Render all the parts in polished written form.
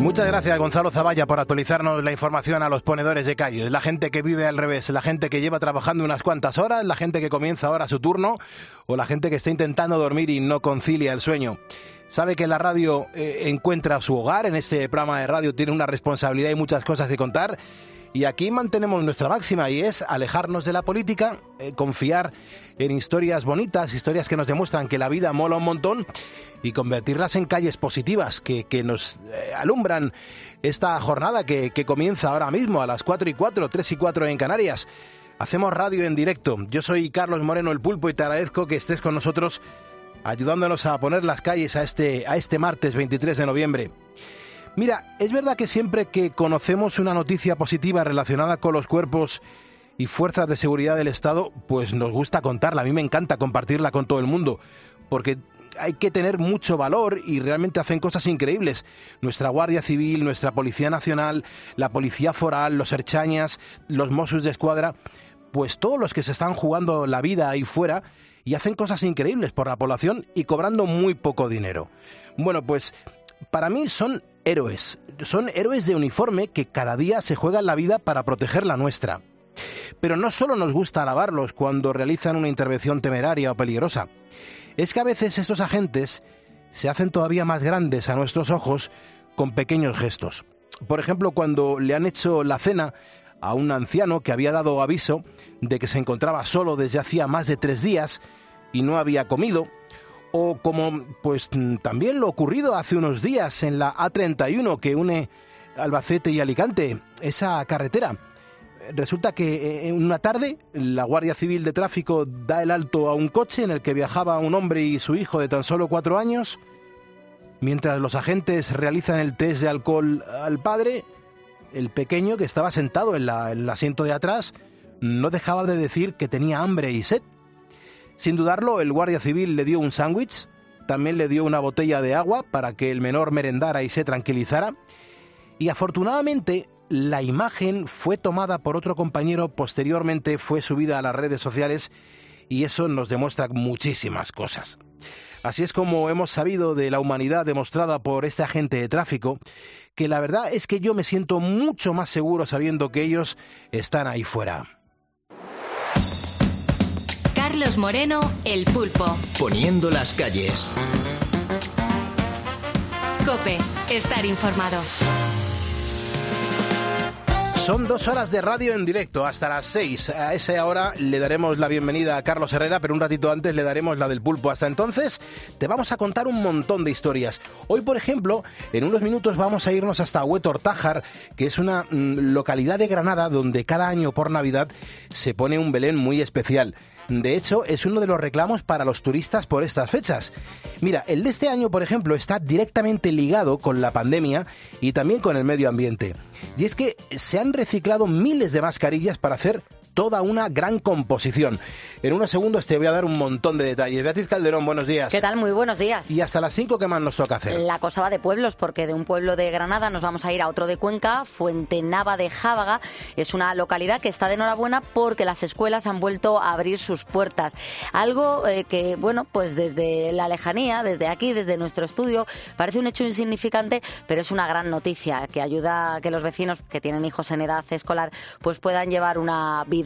Muchas gracias, Gonzalo Zavalla, por actualizarnos la información a los ponedores de calles. La gente que vive al revés, la gente que lleva trabajando unas cuantas horas, la gente que comienza ahora su turno o la gente que está intentando dormir y no concilia el sueño. Sabe que la radio encuentra su hogar, en este programa de radio tiene una responsabilidad y muchas cosas que contar. Y aquí mantenemos nuestra máxima y es alejarnos de la política, confiar en historias bonitas, historias que nos demuestran que la vida mola un montón y convertirlas en calles positivas que nos alumbran esta jornada que comienza ahora mismo a las 4:04, 3:04 en Canarias. Hacemos radio en directo. Yo soy Carlos Moreno, el Pulpo, y te agradezco que estés con nosotros ayudándonos a poner las calles a este martes 23 de noviembre. Mira, es verdad que siempre que conocemos una noticia positiva relacionada con los cuerpos y fuerzas de seguridad del Estado, pues nos gusta contarla. A mí me encanta compartirla con todo el mundo, porque hay que tener mucho valor y realmente hacen cosas increíbles. Nuestra Guardia Civil, nuestra Policía Nacional, la Policía Foral, los Ertzañas, los Mossos d'Esquadra, pues todos los que se están jugando la vida ahí fuera y hacen cosas increíbles por la población y cobrando muy poco dinero. Bueno, pues para mí son héroes de uniforme que cada día se juegan la vida para proteger la nuestra. Pero no solo nos gusta alabarlos cuando realizan una intervención temeraria o peligrosa, es que a veces estos agentes se hacen todavía más grandes a nuestros ojos con pequeños gestos. Por ejemplo, cuando le han hecho la cena a un anciano que había dado aviso de que se encontraba solo desde hacía más de 3 días y no había comido, o como pues también lo ocurrido hace unos días en la A31 que une Albacete y Alicante, esa carretera. Resulta que en una tarde la Guardia Civil de Tráfico da el alto a un coche en el que viajaba un hombre y su hijo de tan solo 4 años. Mientras los agentes realizan el test de alcohol al padre, el pequeño, que estaba sentado en el asiento de atrás, no dejaba de decir que tenía hambre y sed. Sin dudarlo, el Guardia Civil le dio un sándwich, también le dio una botella de agua para que el menor merendara y se tranquilizara. Y afortunadamente, la imagen fue tomada por otro compañero, posteriormente fue subida a las redes sociales y eso nos demuestra muchísimas cosas. Así es como hemos sabido de la humanidad demostrada por este agente de tráfico, que la verdad es que yo me siento mucho más seguro sabiendo que ellos están ahí fuera. Carlos Moreno, el Pulpo. Poniendo las calles. COPE, estar informado. Son 2 horas de radio en directo hasta las 6. A esa hora le daremos la bienvenida a Carlos Herrera, pero un ratito antes le daremos la del Pulpo. Hasta entonces te vamos a contar un montón de historias. Hoy, por ejemplo, en unos minutos vamos a irnos hasta Huetortájar, que es una localidad de Granada donde cada año por Navidad se pone un Belén muy especial. De hecho, es uno de los reclamos para los turistas por estas fechas. Mira, el de este año, por ejemplo, está directamente ligado con la pandemia y también con el medio ambiente. Y es que se han reciclado miles de mascarillas para hacer toda una gran composición. En unos segundos te voy a dar un montón de detalles. Beatriz Calderón, buenos días. ¿Qué tal? Muy buenos días. Y hasta las 5, ¿qué más nos toca hacer? La cosa va de pueblos, porque de un pueblo de Granada nos vamos a ir a otro de Cuenca. Fuentenava de Jábaga es una localidad que está de enhorabuena porque las escuelas han vuelto a abrir sus puertas. Algo que, bueno, pues desde la lejanía, desde aquí, desde nuestro estudio, parece un hecho insignificante, pero es una gran noticia que ayuda a que los vecinos que tienen hijos en edad escolar pues puedan llevar una vida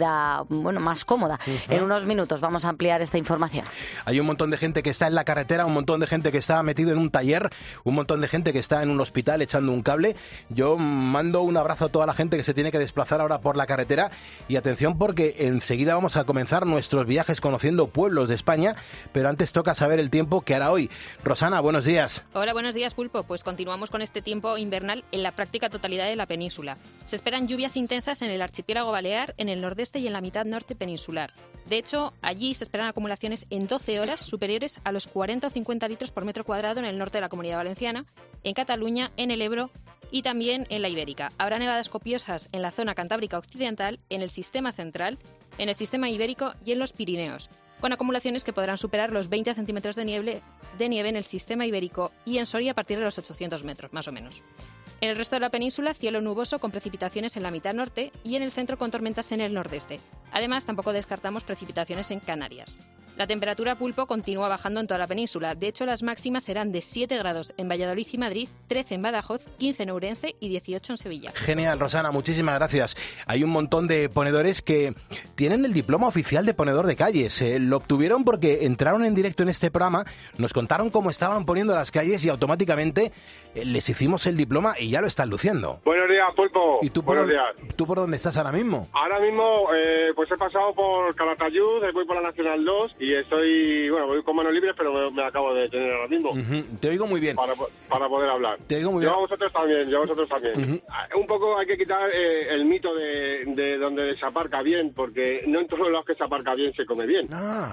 más cómoda. En unos minutos vamos a ampliar esta información. Hay un montón de gente que está en la carretera, un montón de gente que está metido en un taller, un montón de gente que está en un hospital echando un cable. Yo mando un abrazo a toda la gente que se tiene que desplazar ahora por la carretera y atención porque enseguida vamos a comenzar nuestros viajes conociendo pueblos de España, pero antes toca saber el tiempo que hará hoy. Rosana, buenos días. Hola, buenos días, Pulpo. Pues continuamos con este tiempo invernal en la práctica totalidad de la península. Se esperan lluvias intensas en el archipiélago balear, en el nordeste y en la mitad norte peninsular. De hecho, allí se esperan acumulaciones en 12 horas superiores a los 40 o 50 litros por metro cuadrado en el norte de la Comunidad Valenciana, en Cataluña, en el Ebro y también en la Ibérica. Habrá nevadas copiosas en la zona cantábrica occidental, en el sistema central, en el sistema ibérico y en los Pirineos, con acumulaciones que podrán superar los 20 centímetros de nieve en el sistema ibérico y en Soria a partir de los 800 metros, más o menos. En el resto de la península, cielo nuboso con precipitaciones en la mitad norte y en el centro con tormentas en el nordeste. Además, tampoco descartamos precipitaciones en Canarias. La temperatura, Pulpo, continúa bajando en toda la península. De hecho, las máximas serán de 7 grados en Valladolid y Madrid, 13 en Badajoz, 15 en Ourense y 18 en Sevilla. Genial, Rosana, muchísimas gracias. Hay un montón de ponedores que tienen el diploma oficial de ponedor de calles. Lo obtuvieron porque entraron en directo en este programa, nos contaron cómo estaban poniendo las calles y automáticamente les hicimos el diploma y ya lo están luciendo. Buenos días, Pulpo. ¿Y tú Buenos días. ¿Tú por dónde estás ahora mismo? Ahora mismo, pues he pasado por Calatayud, voy por la Nacional 2 y estoy, voy con manos libres, pero me acabo de tener ahora mismo. Te oigo muy bien. Para poder hablar. Te oigo muy bien. Yo a vosotros también. Un poco hay que quitar el mito de donde se aparca bien, porque no en todos los que se aparca bien se come bien.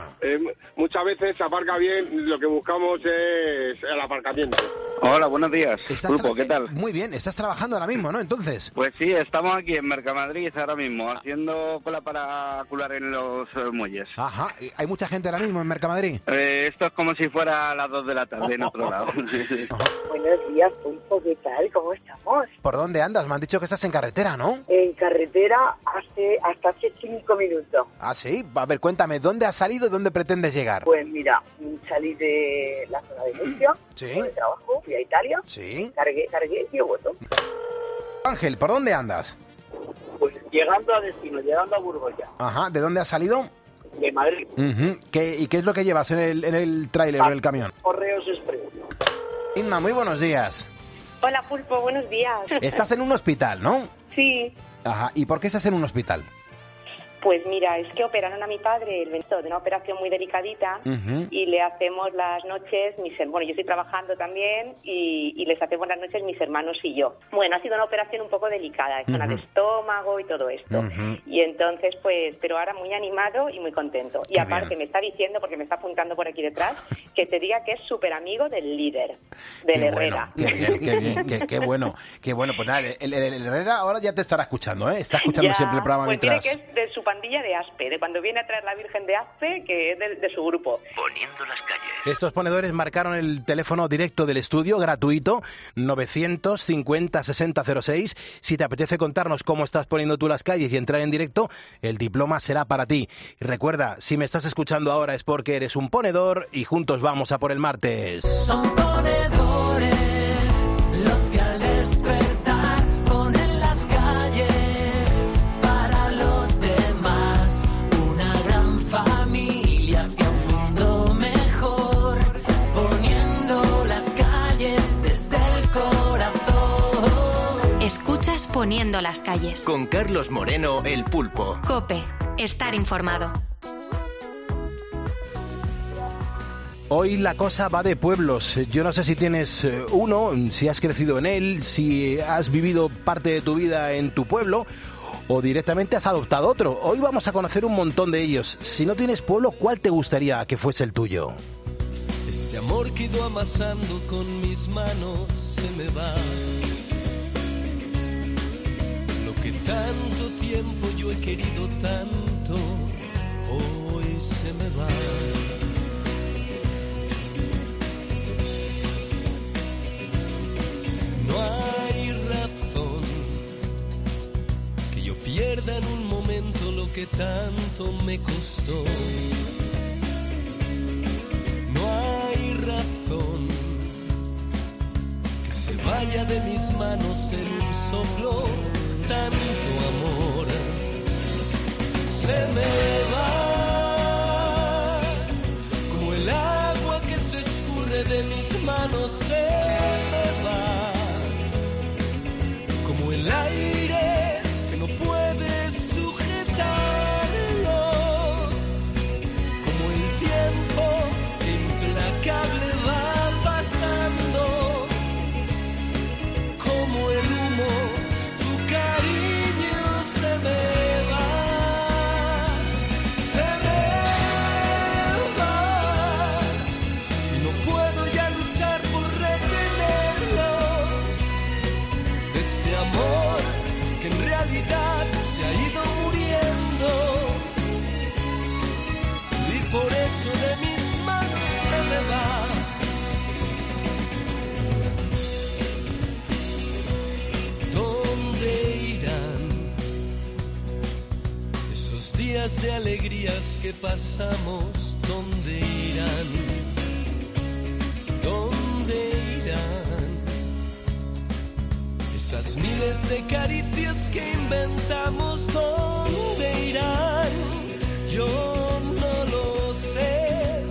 Muchas veces se aparca bien, lo que buscamos es el aparcamiento. Hola, buenos días, Pulpo, ¿qué tal? Muy bien, estás trabajando ahora mismo, ¿no? Entonces. Pues sí, estamos aquí en Mercamadrid ahora mismo, haciendo cola para cular en los muelles. Ajá, ¿hay mucha gente ahora mismo en Mercamadrid? Esto es como si fuera a las 2 de la tarde en otro lado. Buenos días, Pulpo, ¿qué tal? ¿Cómo estamos? ¿Por dónde andas? Me han dicho que estás en carretera, ¿no? En carretera hasta hace 5 minutos. Ah, sí. A ver, cuéntame, ¿dónde has salido y dónde pretendes llegar? Pues mira, salí de la zona de Murcia, sí, de trabajo, fui a Italia, sí, cargué y he vuelto. Ángel, ¿por dónde andas? Pues llegando a destino, llegando a Burgos ya. Ajá, ¿de dónde has salido? De Madrid. ¿Y qué es lo que llevas en el tráiler o en el camión? Correos Express. Inma, muy buenos días. Hola, Pulpo, buenos días. Estás en un hospital, ¿no? Sí. Ajá, ¿y por qué estás en un hospital? Pues mira, es que operaron a mi padre el 20 de una operación muy delicadita y le hacemos las noches, yo estoy trabajando también y les hacemos las noches mis hermanos y yo. Bueno, ha sido una operación un poco delicada, en zona de estómago y todo esto. Y entonces, pues, pero ahora muy animado y muy contento. Y aparte me está diciendo, porque me está apuntando por aquí detrás, que te diga que es súper amigo del líder, del Herrera. Qué bueno. Pues nada, el Herrera ahora ya te estará escuchando, ¿eh? Está escuchando siempre el programa pues mientras... Tiene que es de su pandilla de Aspe, de cuando viene a traer la Virgen de Aspe, que es de su grupo. Poniendo las calles. Estos ponedores marcaron el teléfono directo del estudio, gratuito, 950-6006. Si te apetece contarnos cómo estás poniendo tú las calles y entrar en directo, el diploma será para ti. Y recuerda, si me estás escuchando ahora es porque eres un ponedor y juntos vamos a por el martes. Son ponedores los que al despertar ponen las calles. Escuchas Poniendo las calles. Con Carlos Moreno, el Pulpo. COPE. Estar informado. Hoy la cosa va de pueblos. Yo no sé si tienes uno, si has crecido en él, si has vivido parte de tu vida en tu pueblo o directamente has adoptado otro. Hoy vamos a conocer un montón de ellos. Si no tienes pueblo, ¿cuál te gustaría que fuese el tuyo? Este amor que he ido amasando con mis manos se me va. Que tanto tiempo yo he querido tanto, hoy se me va. No hay razón que yo pierda en un momento lo que tanto me costó. No hay razón que se vaya de mis manos en un soplo. Tanto amor se me va como el agua que se escurre de mis manos, se me va como el aire que no puede sujetarlo, como el tiempo que implacable va pasando, como el humo. Cariño se me va, y no puedo ya luchar por retenerlo, este amor que en realidad se ha ido muriendo, y por eso de mis manos se me va. Días de alegrías que pasamos ¿dónde irán? ¿Dónde irán? Esas miles de caricias que inventamos, ¿dónde irán? Yo no lo sé.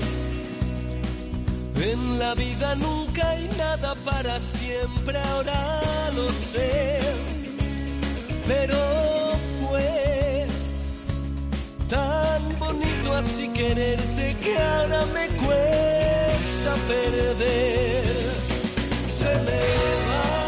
En la vida nunca hay nada para siempre, ahora lo sé. Pero fue tan bonito así quererte que ahora me cuesta perder. Se me va.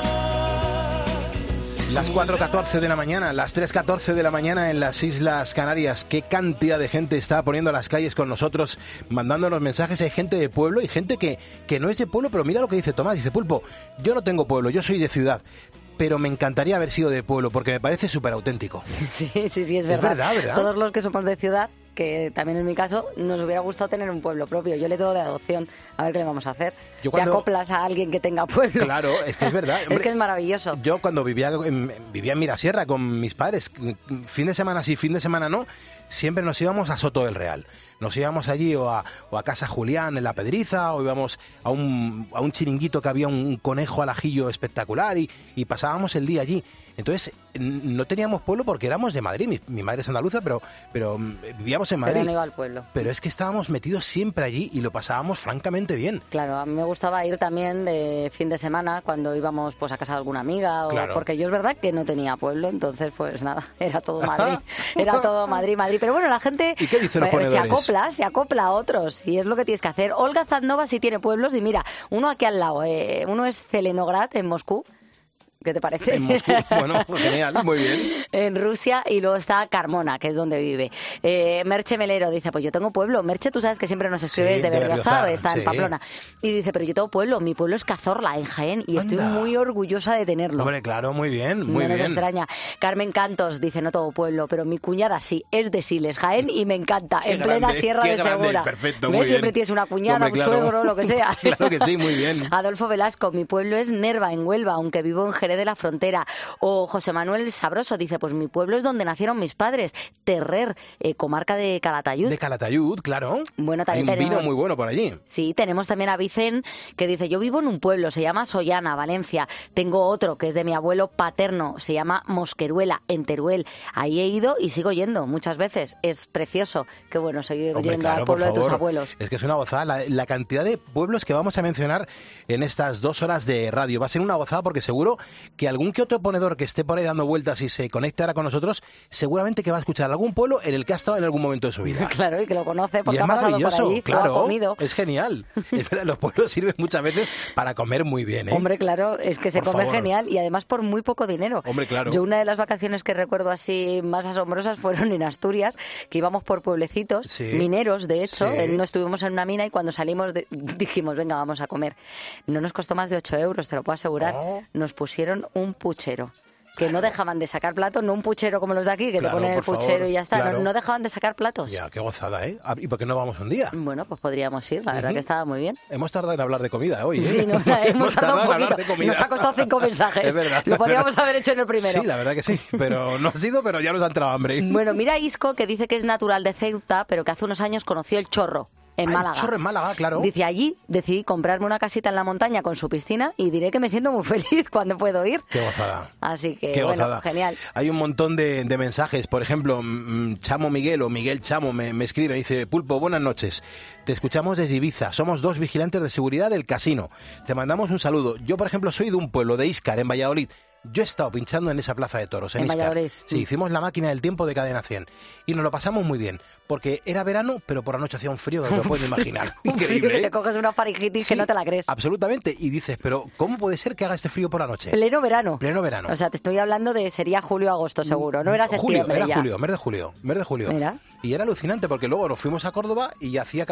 Las 4:14 de la mañana, las 3:14 de la mañana en las Islas Canarias. Qué cantidad de gente está poniendo a las calles con nosotros, mandándonos mensajes. Hay gente de pueblo y gente que no es de pueblo, pero mira lo que dice Tomás. Dice, Pulpo, yo no tengo pueblo, yo soy de ciudad, pero me encantaría haber sido de pueblo porque me parece súper auténtico. Sí, es verdad. ¿Verdad? Todos los que somos de ciudad, que también en mi caso, nos hubiera gustado tener un pueblo propio. Yo le tengo de adopción, a ver qué le vamos a hacer. Te acoplas a alguien que tenga pueblo. Claro, es que es verdad. Hombre, es que es maravilloso. Yo cuando vivía en Mirasierra con mis padres, fin de semana sí, fin de semana no, siempre nos íbamos a Soto del Real. Nos íbamos allí o a Casa Julián en La Pedriza, o íbamos a un chiringuito que había un conejo al ajillo espectacular y pasábamos el día allí. Entonces, no teníamos pueblo porque éramos de Madrid. Mi madre es andaluza, pero vivíamos en Madrid. Pero no iba al pueblo. Pero es que estábamos metidos siempre allí y lo pasábamos francamente bien. Claro, a mí me gustaba ir también de fin de semana cuando íbamos pues a casa de alguna amiga, Claro. Porque yo es verdad que no tenía pueblo, entonces pues nada, era todo Madrid. Era todo Madrid. Pero bueno, la gente ¿Y qué dicen los ponedores? se acopla a otros y es lo que tienes que hacer. Olga Zadnova sí tiene pueblos y mira, uno aquí al lado, uno es Zelenograd en Moscú. ¿Qué te parece? En Moscú, bueno, genial, muy bien. En Rusia, y luego está Carmona, que es donde vive. Merche Melero dice, pues yo tengo pueblo. Merche, tú sabes que siempre nos escribes Sí, de de Berriozar, Berriozar, está sí. en Pamplona. Y dice, pero yo tengo pueblo, mi pueblo es Cazorla, en Jaén, y estoy Anda. muy orgullosa de tenerlo. Hombre, claro, muy bien, muy no nos bien. extraña. Carmen Cantos dice, no tengo pueblo, pero mi cuñada sí, es de Siles, Jaén, y me encanta, Qué en plena grande, Sierra qué de grande, Segura. perfecto, ¿Ves? muy bien. Siempre tienes una cuñada, Hombre, un claro. suegro, lo que sea. Claro que sí, muy bien. Adolfo Velasco, mi pueblo es Nerva, en Huelva, aunque vivo en Jerez de la Frontera. O José Manuel Sabroso dice, pues mi pueblo es donde nacieron mis padres, Terrer, comarca de Calatayud. De Calatayud, claro. Bueno, Hay también un tenemos... vino muy bueno por allí. Sí, tenemos también a Vicen, que dice, yo vivo en un pueblo, se llama Sollana, Valencia. Tengo otro, que es de mi abuelo paterno, se llama Mosqueruela, en Teruel. Ahí he ido y sigo yendo muchas veces. Es precioso. Qué bueno seguir Hombre, yendo claro, al pueblo por de tus favor. abuelos. Es que es una gozada. La cantidad de pueblos que vamos a mencionar en estas 2 horas de radio va a ser una gozada porque seguro que algún que otro ponedor que esté por ahí dando vueltas y se conecte ahora con nosotros, seguramente que va a escuchar algún pueblo en el que ha estado en algún momento de su vida. Claro, y que lo conoce porque Y es ha pasado por maravilloso, allí, claro, lo ha comido. es genial. Es verdad, los pueblos sirven muchas veces para comer muy bien, ¿eh? Hombre, claro, es que se Por come favor. genial y además por muy poco dinero. Hombre, claro. Yo una de las vacaciones que recuerdo así más asombrosas fueron en Asturias, que íbamos por pueblecitos, Sí. mineros, de hecho, Sí. no estuvimos en una mina y cuando salimos dijimos, venga, vamos a comer. No nos costó más de 8 euros, te lo puedo asegurar. Oh. Nos pusieron un puchero. Que no dejaban de sacar platos, no un puchero como los de aquí, que Claro, te ponen el por puchero favor, y ya está. claro. No dejaban de sacar platos. Ya, qué gozada, ¿eh? ¿Y por qué no vamos un día? Bueno, pues podríamos ir, la verdad Ujú. que estaba muy bien. Hemos tardado en hablar de comida hoy, ¿eh? Sí, no, hemos tardado un en hablar poquito. de comida. Nos ha costado 5 mensajes. Es verdad. Lo podríamos haber hecho en el primero. Sí, la verdad que sí, pero no ha sido, pero ya nos ha entrado hambre. Bueno, mira a Isco, que dice que es natural de Ceuta, pero que hace unos años conoció el Chorro, en Ah, el Málaga. Chorro en Málaga, claro. Dice, allí decidí comprarme una casita en la montaña con su piscina y diré que me siento muy feliz cuando puedo ir. Qué gozada. Así que, Qué bueno, gozada. genial. Hay un montón de mensajes. Por ejemplo, Chamo Miguel o Miguel Chamo me escribe, dice, Pulpo, buenas noches. Te escuchamos desde Ibiza. Somos 2 vigilantes de seguridad del casino. Te mandamos un saludo. Yo, por ejemplo, soy de un pueblo de Íscar, en Valladolid. Yo he estado pinchando en esa plaza de toros, en En Íscar. Valladolid. Sí, hicimos la máquina del tiempo de Cadena 100. Y nos lo pasamos muy bien. Porque era verano, pero por la noche hacía un frío que no te puedes imaginar. Un frío Increíble, que ¿eh? te coges una faringitis Sí, que no te la crees. Absolutamente. Y dices, pero ¿cómo puede ser que haga este frío por la noche? Pleno verano. Pleno verano. O sea, te estoy hablando de sería julio-agosto seguro, no era septiembre Julio, era ya. julio, mes de julio. Mira. Y era alucinante porque luego nos fuimos a Córdoba y hacía calor,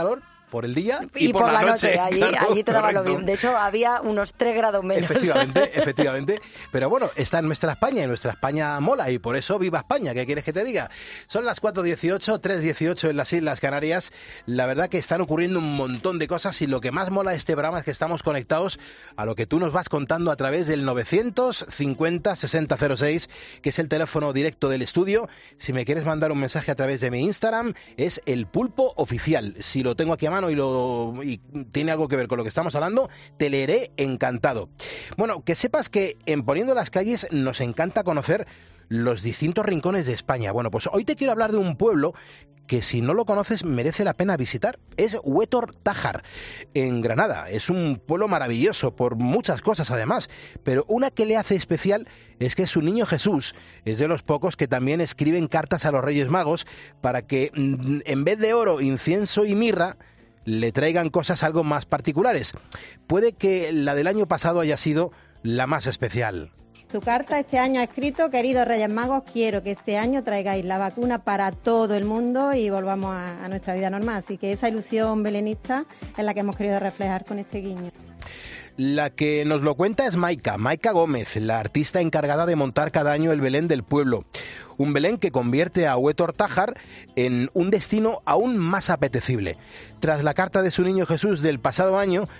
por el día y por la noche. Claro, allí te daba correcto. lo mismo. De hecho, había unos 3 grados menos. Efectivamente. Pero bueno, está en nuestra España y nuestra España mola y por eso viva España. ¿Qué quieres que te diga? Son las 4:18, 3:18 en las Islas Canarias. La verdad que están ocurriendo un montón de cosas y lo que más mola de este programa es que estamos conectados a lo que tú nos vas contando a través del 950 6006, que es el teléfono directo del estudio. Si me quieres mandar un mensaje a través de mi Instagram, es El Pulpo Oficial. Si lo tengo aquí a mano y tiene algo que ver con lo que estamos hablando, te leeré encantado. Bueno, que sepas que en Poniendo las Calles nos encanta conocer los distintos rincones de España. Bueno, pues hoy te quiero hablar de un pueblo que si no lo conoces merece la pena visitar. Es Huétor Tájar, en Granada. Es un pueblo maravilloso por muchas cosas además, pero una que le hace especial es que su niño Jesús es de los pocos que también escriben cartas a los Reyes Magos para que en vez de oro, incienso y mirra, le traigan cosas algo más particulares. Puede que la del año pasado haya sido la más especial. Su carta este año ha escrito: queridos Reyes Magos, quiero que este año traigáis la vacuna para todo el mundo y volvamos a nuestra vida normal. Así que esa ilusión belenista es la que hemos querido reflejar con este guiño. La que nos lo cuenta es Maika Gómez, la artista encargada de montar cada año el Belén del pueblo. Un Belén que convierte a Huétor Tájar en un destino aún más apetecible. Tras la carta de su niño Jesús del pasado año,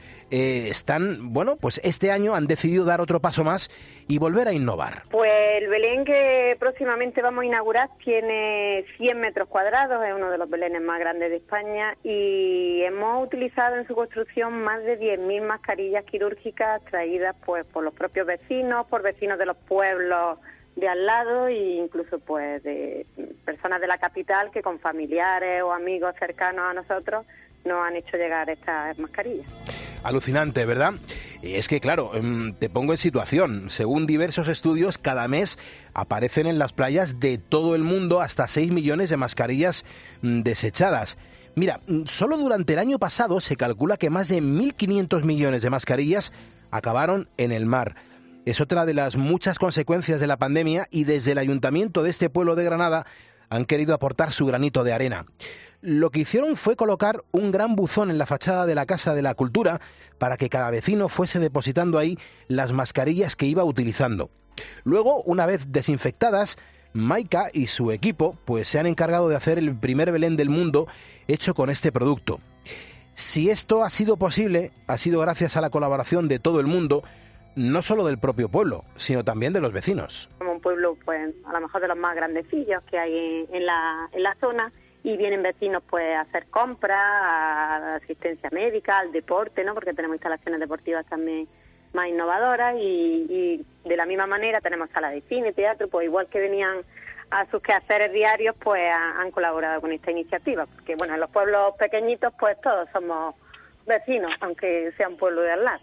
pues este año han decidido dar otro paso más y volver a innovar. Pues el Belén que próximamente vamos a inaugurar tiene 100 metros cuadrados, es uno de los Belenes más grandes de España y hemos utilizado en su construcción más de 10.000 mascarillas quirúrgicas traídas pues por los propios vecinos, por vecinos de los pueblos de al lado e incluso pues de personas de la capital que con familiares o amigos cercanos a nosotros nos han hecho llegar estas mascarillas. Alucinante, ¿verdad? Es que, claro, te pongo en situación. Según diversos estudios, cada mes aparecen en las playas de todo el mundo hasta 6 millones de mascarillas desechadas. Mira, solo durante el año pasado se calcula que más de 1.500 millones de mascarillas acabaron en el mar. Es otra de las muchas consecuencias de la pandemia y desde el ayuntamiento de este pueblo de Granada han querido aportar su granito de arena. Lo que hicieron fue colocar un gran buzón en la fachada de la Casa de la Cultura para que cada vecino fuese depositando ahí las mascarillas que iba utilizando. Luego, una vez desinfectadas, Maika y su equipo pues se han encargado de hacer el primer Belén del mundo hecho con este producto. Si esto ha sido posible, ha sido gracias a la colaboración de todo el mundo, no solo del propio pueblo, sino también de los vecinos. Como un pueblo, pues a lo mejor de los más grandecillos que hay en la zona, y vienen vecinos pues a hacer compras, a asistencia médica, al deporte, ¿no? Porque tenemos instalaciones deportivas también más innovadoras y de la misma manera tenemos salas de cine, teatro, pues igual que venían a sus quehaceres diarios, pues han colaborado con esta iniciativa, porque bueno, en los pueblos pequeñitos pues todos somos vecinos, aunque sea un pueblo de al lado.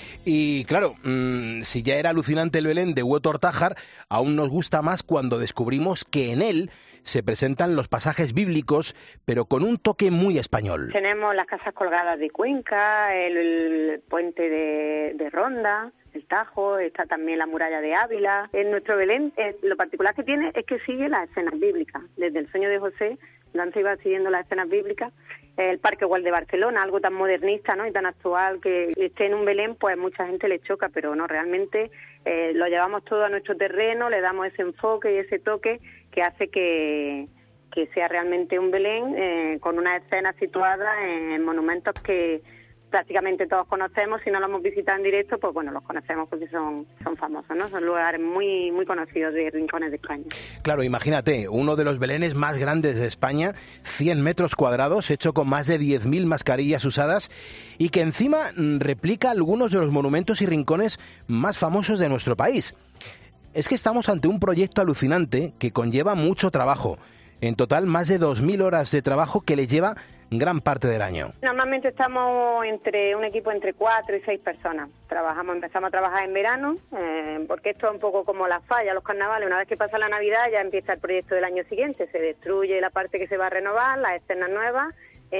Y claro, si ya era alucinante el Belén de Huétor Tájar, aún nos gusta más cuando descubrimos que en él se presentan los pasajes bíblicos, pero con un toque muy español. Tenemos las casas colgadas de Cuenca, el puente de Ronda, el Tajo, está también la muralla de Ávila. En nuestro Belén, lo particular que tiene es que sigue las escenas bíblicas. Desde el sueño de José, Dante iba siguiendo las escenas bíblicas. El Parque Güell de Barcelona, algo tan modernista, ¿no?, y tan actual, que esté en un Belén, pues mucha gente le choca, pero no, realmente lo llevamos todo a nuestro terreno, le damos ese enfoque y ese toque que hace que sea realmente un Belén con una escena situada en monumentos que prácticamente todos conocemos. Si no lo hemos visitado en directo, pues bueno, los conocemos porque son famosos, ¿no? Son lugares muy muy conocidos de rincones de España. Claro, imagínate, uno de los Belenes más grandes de España, 100 metros cuadrados, hecho con más de 10.000 mascarillas usadas y que encima replica algunos de los monumentos y rincones más famosos de nuestro país. Es que estamos ante un proyecto alucinante que conlleva mucho trabajo. En total, más de 2.000 horas de trabajo que le lleva gran parte del año. Normalmente estamos un equipo entre 4 y 6 personas. Empezamos a trabajar en verano, porque esto es un poco como las fallas, los carnavales. Una vez que pasa la Navidad ya empieza el proyecto del año siguiente. Se destruye la parte que se va a renovar, las escenas nuevas.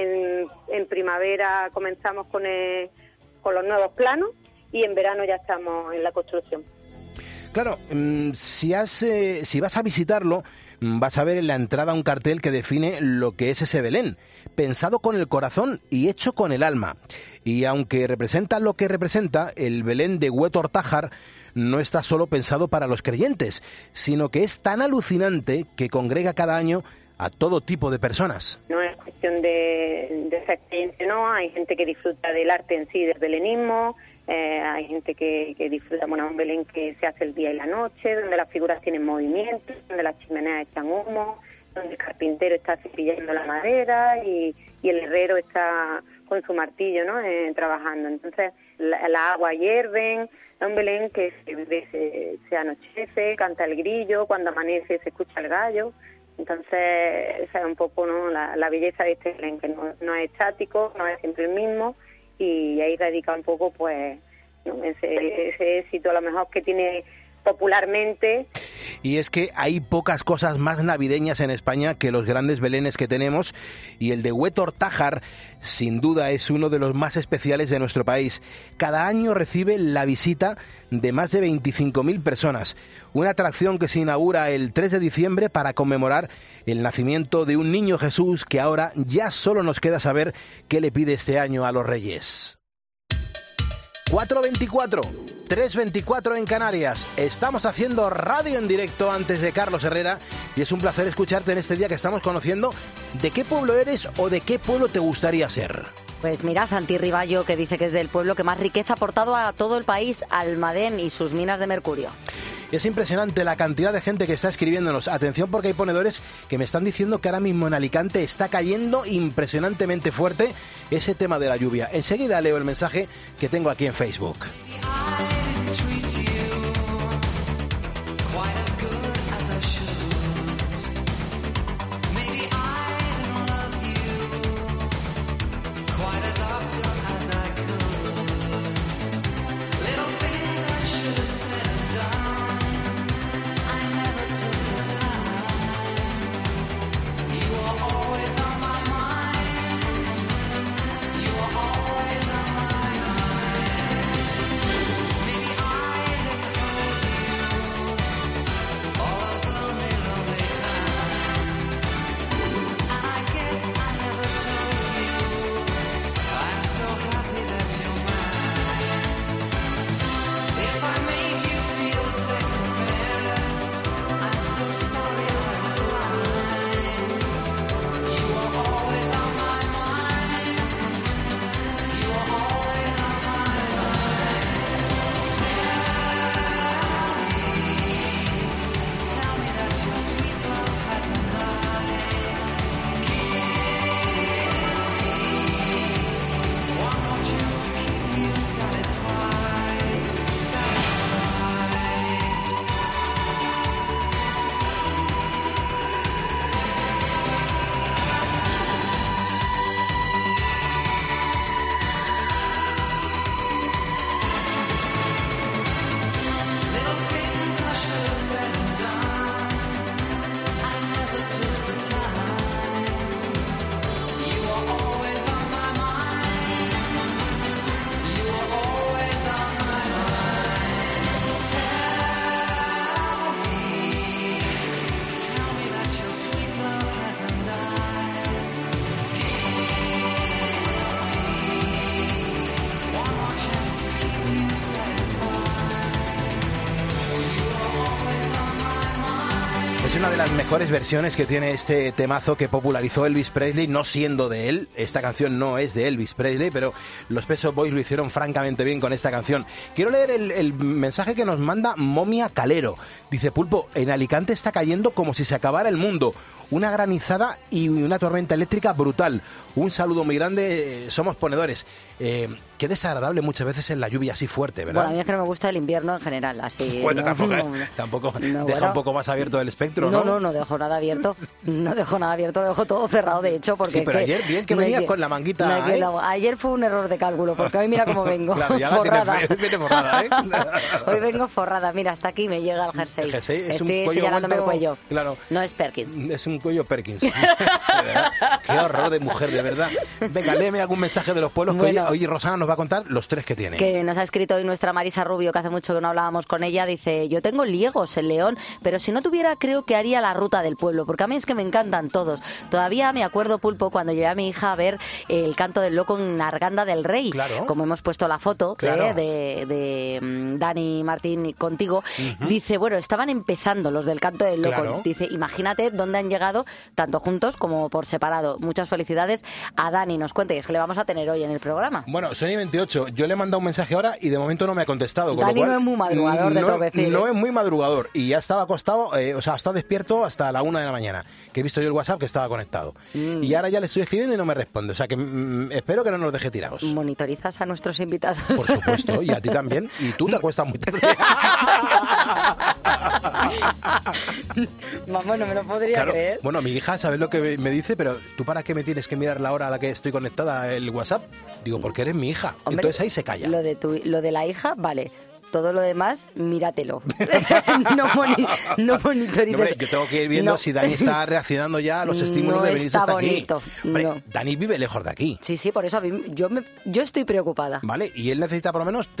En primavera comenzamos con los nuevos planos y en verano ya estamos en la construcción. Claro, si vas a visitarlo, vas a ver en la entrada un cartel que define lo que es ese Belén, pensado con el corazón y hecho con el alma. Y aunque representa lo que representa, el Belén de Huetortájar no está solo pensado para los creyentes, sino que es tan alucinante que congrega cada año a todo tipo de personas. No es cuestión de ser creyente, no. Hay gente que disfruta del arte en sí, del belenismo. Hay gente que disfruta, un Belén que se hace el día y la noche, donde las figuras tienen movimiento, donde las chimeneas echan humo, donde el carpintero está cepillando la madera y el herrero está con su martillo, ¿no? Trabajando. Entonces, la agua hierven. Es un Belén que se anochece, canta el grillo, cuando amanece se escucha el gallo. Entonces, esa es un poco, ¿no?, la belleza de este Belén, que no es estático, no es siempre el mismo, y ahí radica un poco, pues, ¿no?, ese éxito a lo mejor que tiene popularmente. Y es que hay pocas cosas más navideñas en España que los grandes belenes que tenemos, y el de Huetortájar sin duda es uno de los más especiales de nuestro país. Cada año recibe la visita de más de 25.000 personas, una atracción que se inaugura el 3 de diciembre para conmemorar el nacimiento de un niño Jesús, que ahora ya solo nos queda saber qué le pide este año a los Reyes. 4:24, 3:24 en Canarias. Estamos haciendo radio en directo antes de Carlos Herrera y es un placer escucharte en este día que estamos conociendo de qué pueblo eres o de qué pueblo te gustaría ser. Pues mira, Santi Riballo, que dice que es del pueblo que más riqueza ha aportado a todo el país, Almadén y sus minas de mercurio. Es impresionante la cantidad de gente que está escribiéndonos. Atención, porque hay ponedores que me están diciendo que ahora mismo en Alicante está cayendo impresionantemente fuerte ese tema de la lluvia. Enseguida leo el mensaje que tengo aquí en Facebook. Es una de las mejores versiones que tiene este temazo que popularizó Elvis Presley, no siendo de él. Esta canción no es de Elvis Presley, pero los Pet Shop Boys lo hicieron francamente bien con esta canción. Quiero leer el mensaje que nos manda Momia Calero. Dice: Pulpo, en Alicante está cayendo como si se acabara el mundo. Una granizada y una tormenta eléctrica brutal. Un saludo muy grande, somos ponedores. Qué desagradable muchas veces es la lluvia así fuerte, ¿verdad? Bueno, a mí es que no me gusta el invierno en general, así... Bueno, tampoco deja un poco más abierto el espectro, ¿no? No dejo nada abierto. No dejo nada abierto, dejo todo cerrado, de hecho, porque... Sí, pero ayer bien que venías con la manguita... Ayer fue un error de cálculo, porque hoy mira cómo vengo. Claro, ya forrada. Viene forrada, ¿eh? Hoy vengo forrada, mira, hasta aquí me llega el jersey. El jersey es Estoy un cuello señalándome vuelto, el cuello. Claro. No es Perkins. Es un cuello Perkins. Qué horror de mujer, de verdad. Venga, léeme algún mensaje de los pueblos que hoy Rosana nos va a contar los 3 que tiene. Que nos ha escrito hoy nuestra Marisa Rubio, que hace mucho que no hablábamos con ella. Dice, yo tengo Liegos en León, pero si no tuviera creo que haría la ruta del pueblo, porque a mí es que me encantan todos. Todavía me acuerdo, Pulpo, cuando llevé a mi hija a ver el canto del loco en Arganda del Rey. Claro. Como hemos puesto la foto claro. de Dani Martín contigo. Dice, bueno, estaban empezando los del canto del loco. Claro. Dice, imagínate dónde han llegado, tanto juntos como por separado. Muchas felicidades a Dani. Nos cuente, es que le vamos a tener hoy en el programa. Bueno, Sony 28, yo le he mandado un mensaje ahora y de momento no me ha contestado. Con Dani lo cual, no es muy madrugador, de todo decir. No es muy madrugador y ya estaba acostado, o sea, ha estado despierto hasta la 1 de la mañana, que he visto yo el WhatsApp que estaba conectado. Y ahora ya le estoy escribiendo y no me responde, o sea que espero que no nos deje tirados. ¿Monitorizas a nuestros invitados? Por supuesto, y a ti también, y tú te acuestas muy tarde. Vamos, no me lo podría creer. Bueno, mi hija, ¿sabes lo que me dice? Pero ¿tú para qué me tienes que mirar la hora a la que estoy conectada el WhatsApp? Digo, porque eres mi hija. Hombre, entonces ahí se calla. Lo de la hija, vale. Todo lo demás, míratelo. no monitorices. Hombre, yo tengo que ir viendo si Dani está reaccionando ya a los estímulos de venirse hasta bonito. Aquí. Hombre, Dani vive lejos de aquí. Sí, por eso a mí, yo estoy preocupada. Vale, y él necesita por lo menos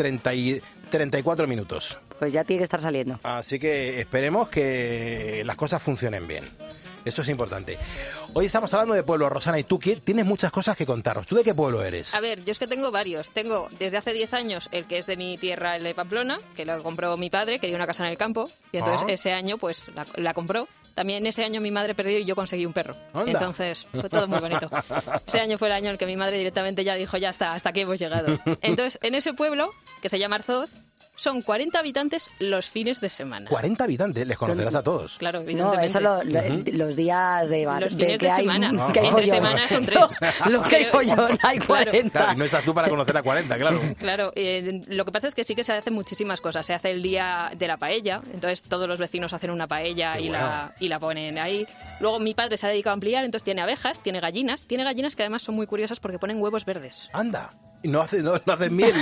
34 minutos. Pues ya tiene que estar saliendo. Así que esperemos que las cosas funcionen bien. Eso es importante. Hoy estamos hablando de pueblo, Rosana, y tú tienes muchas cosas que contarnos. ¿Tú de qué pueblo eres? A ver, yo es que tengo varios. Tengo desde hace 10 años el que es de mi tierra, el de Pamplona, que lo compró mi padre, que dio una casa en el campo, y entonces ese año pues la compró. También ese año mi madre perdió y yo conseguí un perro. ¡Anda! Entonces fue todo muy bonito. Ese año fue el año en el que mi madre directamente ya dijo, ya está, hasta aquí hemos llegado. Entonces, en ese pueblo, que se llama Arzoz, son 40 habitantes los fines de semana. 40 habitantes, les conocerás a todos. Claro, evidentemente. No, eso los días de los fines de semana. Que hay Entre follón. semana son 3. Los que hay follón, hay 40. Claro, y no estás tú para conocer a 40, claro. Claro, lo que pasa es que sí que se hacen muchísimas cosas. Se hace el día de la paella, entonces todos los vecinos hacen una paella y la ponen ahí. Luego mi padre se ha dedicado a ampliar, entonces tiene abejas, tiene gallinas que además son muy curiosas porque ponen huevos verdes. Anda. Y no hacen miel.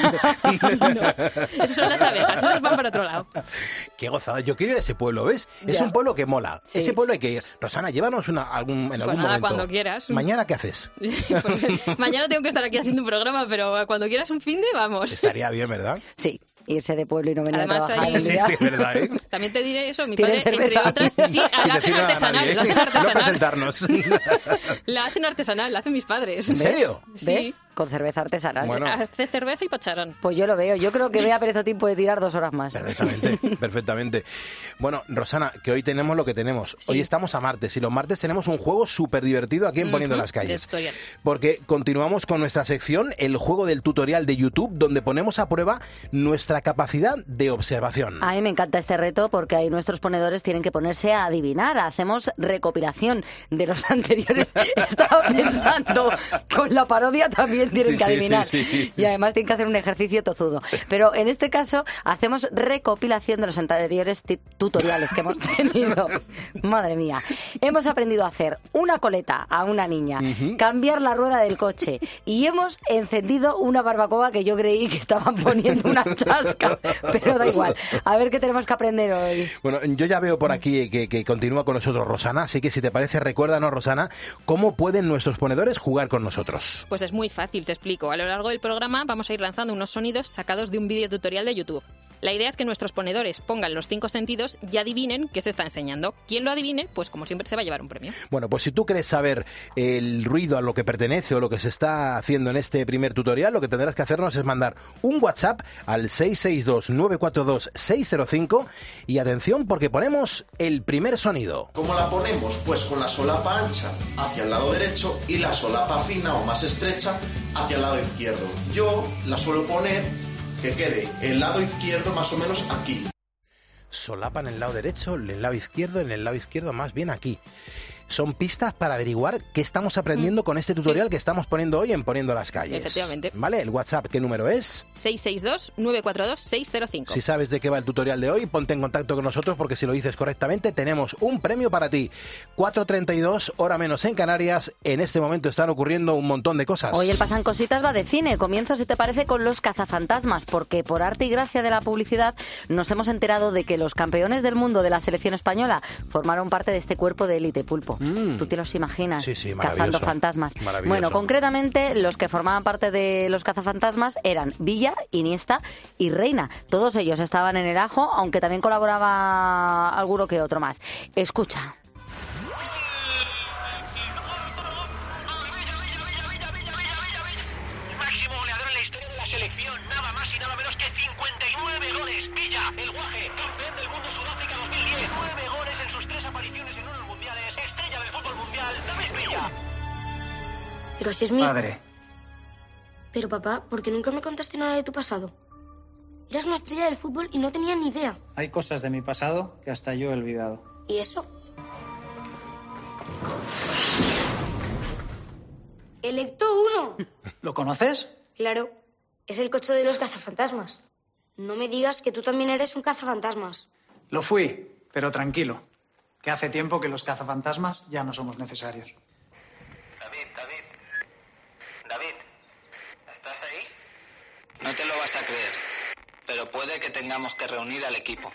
No, esas son las abejas, esas van para otro lado. Qué gozada. Yo quiero ir a ese pueblo, ¿ves? Es un pueblo que mola. Sí. Ese pueblo hay que ir. Rosana, llévanos en algún momento. Cuando quieras. ¿Mañana qué haces? Pues, mañana tengo que estar aquí haciendo un programa, pero cuando quieras un fin de vamos. Estaría bien, ¿verdad? Sí. Irse de pueblo y no venir además, a trabajar. Ahí... Sí, verdad, ¿eh? También te diré eso, mi padre, entre otras, sí, la hacen artesanal. La hacen artesanal. No presentarnos. La hacen artesanal, la hacen mis padres. ¿En serio? Sí. ¿Ves? Con cerveza artesanal. Bueno. Hace cerveza y pacharán. Pues yo lo veo. Yo creo que Bea Perezotín puede tirar 2 horas más. Perfectamente. Bueno, Rosana, que hoy tenemos lo que tenemos. Sí. Hoy estamos a martes y los martes tenemos un juego súper divertido aquí en Poniendo las Calles. Porque continuamos con nuestra sección, el juego del tutorial de YouTube, donde ponemos a prueba nuestra capacidad de observación. A mí me encanta este reto porque ahí nuestros ponedores tienen que ponerse a adivinar. Hacemos recopilación de los anteriores. Estaba pensando, con la parodia también tienen que adivinar. Sí. Y además tienen que hacer un ejercicio tozudo. Pero en este caso hacemos recopilación de los anteriores tutoriales que hemos tenido. Madre mía. Hemos aprendido a hacer una coleta a una niña, cambiar la rueda del coche y hemos encendido una barbacoa que yo creí que estaban poniendo una chasca. Pero da igual. A ver qué tenemos que aprender hoy. Bueno, yo ya veo por aquí que continúa con nosotros Rosana, así que si te parece, recuérdanos, Rosana, cómo pueden nuestros ponedores jugar con nosotros. Pues es muy fácil, te explico. A lo largo del programa vamos a ir lanzando unos sonidos sacados de un vídeo tutorial de YouTube. La idea es que nuestros ponedores pongan los 5 sentidos y adivinen qué se está enseñando. Quien lo adivine, pues como siempre se va a llevar un premio. Bueno, pues si tú quieres saber el ruido a lo que pertenece o lo que se está haciendo en este primer tutorial, lo que tendrás que hacernos es mandar un WhatsApp al 662-942-605 y atención porque ponemos el primer sonido. ¿Cómo la ponemos? Pues con la solapa ancha hacia el lado derecho y la solapa fina o más estrecha hacia el lado izquierdo. Yo la suelo poner que quede el lado izquierdo más o menos aquí. Solapa en el lado derecho, en el lado izquierdo más bien aquí. Son pistas para averiguar qué estamos aprendiendo con este tutorial que estamos poniendo hoy en Poniendo las Calles. Efectivamente. ¿Vale? ¿El WhatsApp qué número es? 662-942-605. Si sabes de qué va el tutorial de hoy, ponte en contacto con nosotros porque si lo dices correctamente tenemos un premio para ti. 4:32, hora menos en Canarias. En este momento están ocurriendo un montón de cosas. Hoy el Pasan Cositas va de cine. Comienzo, si te parece, con Los Cazafantasmas, porque por arte y gracia de la publicidad nos hemos enterado de que los campeones del mundo de la selección española formaron parte de este cuerpo de élite, Pulpo. ¿Tú te los imaginas? Sí, sí, cazando fantasmas. Bueno, concretamente los que formaban parte de los cazafantasmas eran Villa, Iniesta y Reina. Todos ellos estaban en el ajo, aunque también colaboraba alguno que otro más. Escucha. Máximo goleador en la historia de la selección, nada más y nada menos que 59 goles. Villa, el Guaje, campeón del mundo Sudáfrica 2010. 9 goles en sus 3 apariciones en unos mundiales. Estrella del fútbol mundial, David Villa. Pero si es mi padre. Pero papá, ¿por qué nunca me contaste nada de tu pasado? Eras una estrella del fútbol y no tenía ni idea. Hay cosas de mi pasado que hasta yo he olvidado. ¿Y eso? ¡El Ecto 1! ¿Lo conoces? Claro, es el coche de los cazafantasmas. No me digas que tú también eres un cazafantasmas. Lo fui, pero tranquilo, que hace tiempo que los cazafantasmas ya no somos necesarios. David, ¿estás ahí? No te lo vas a creer, pero puede que tengamos que reunir al equipo.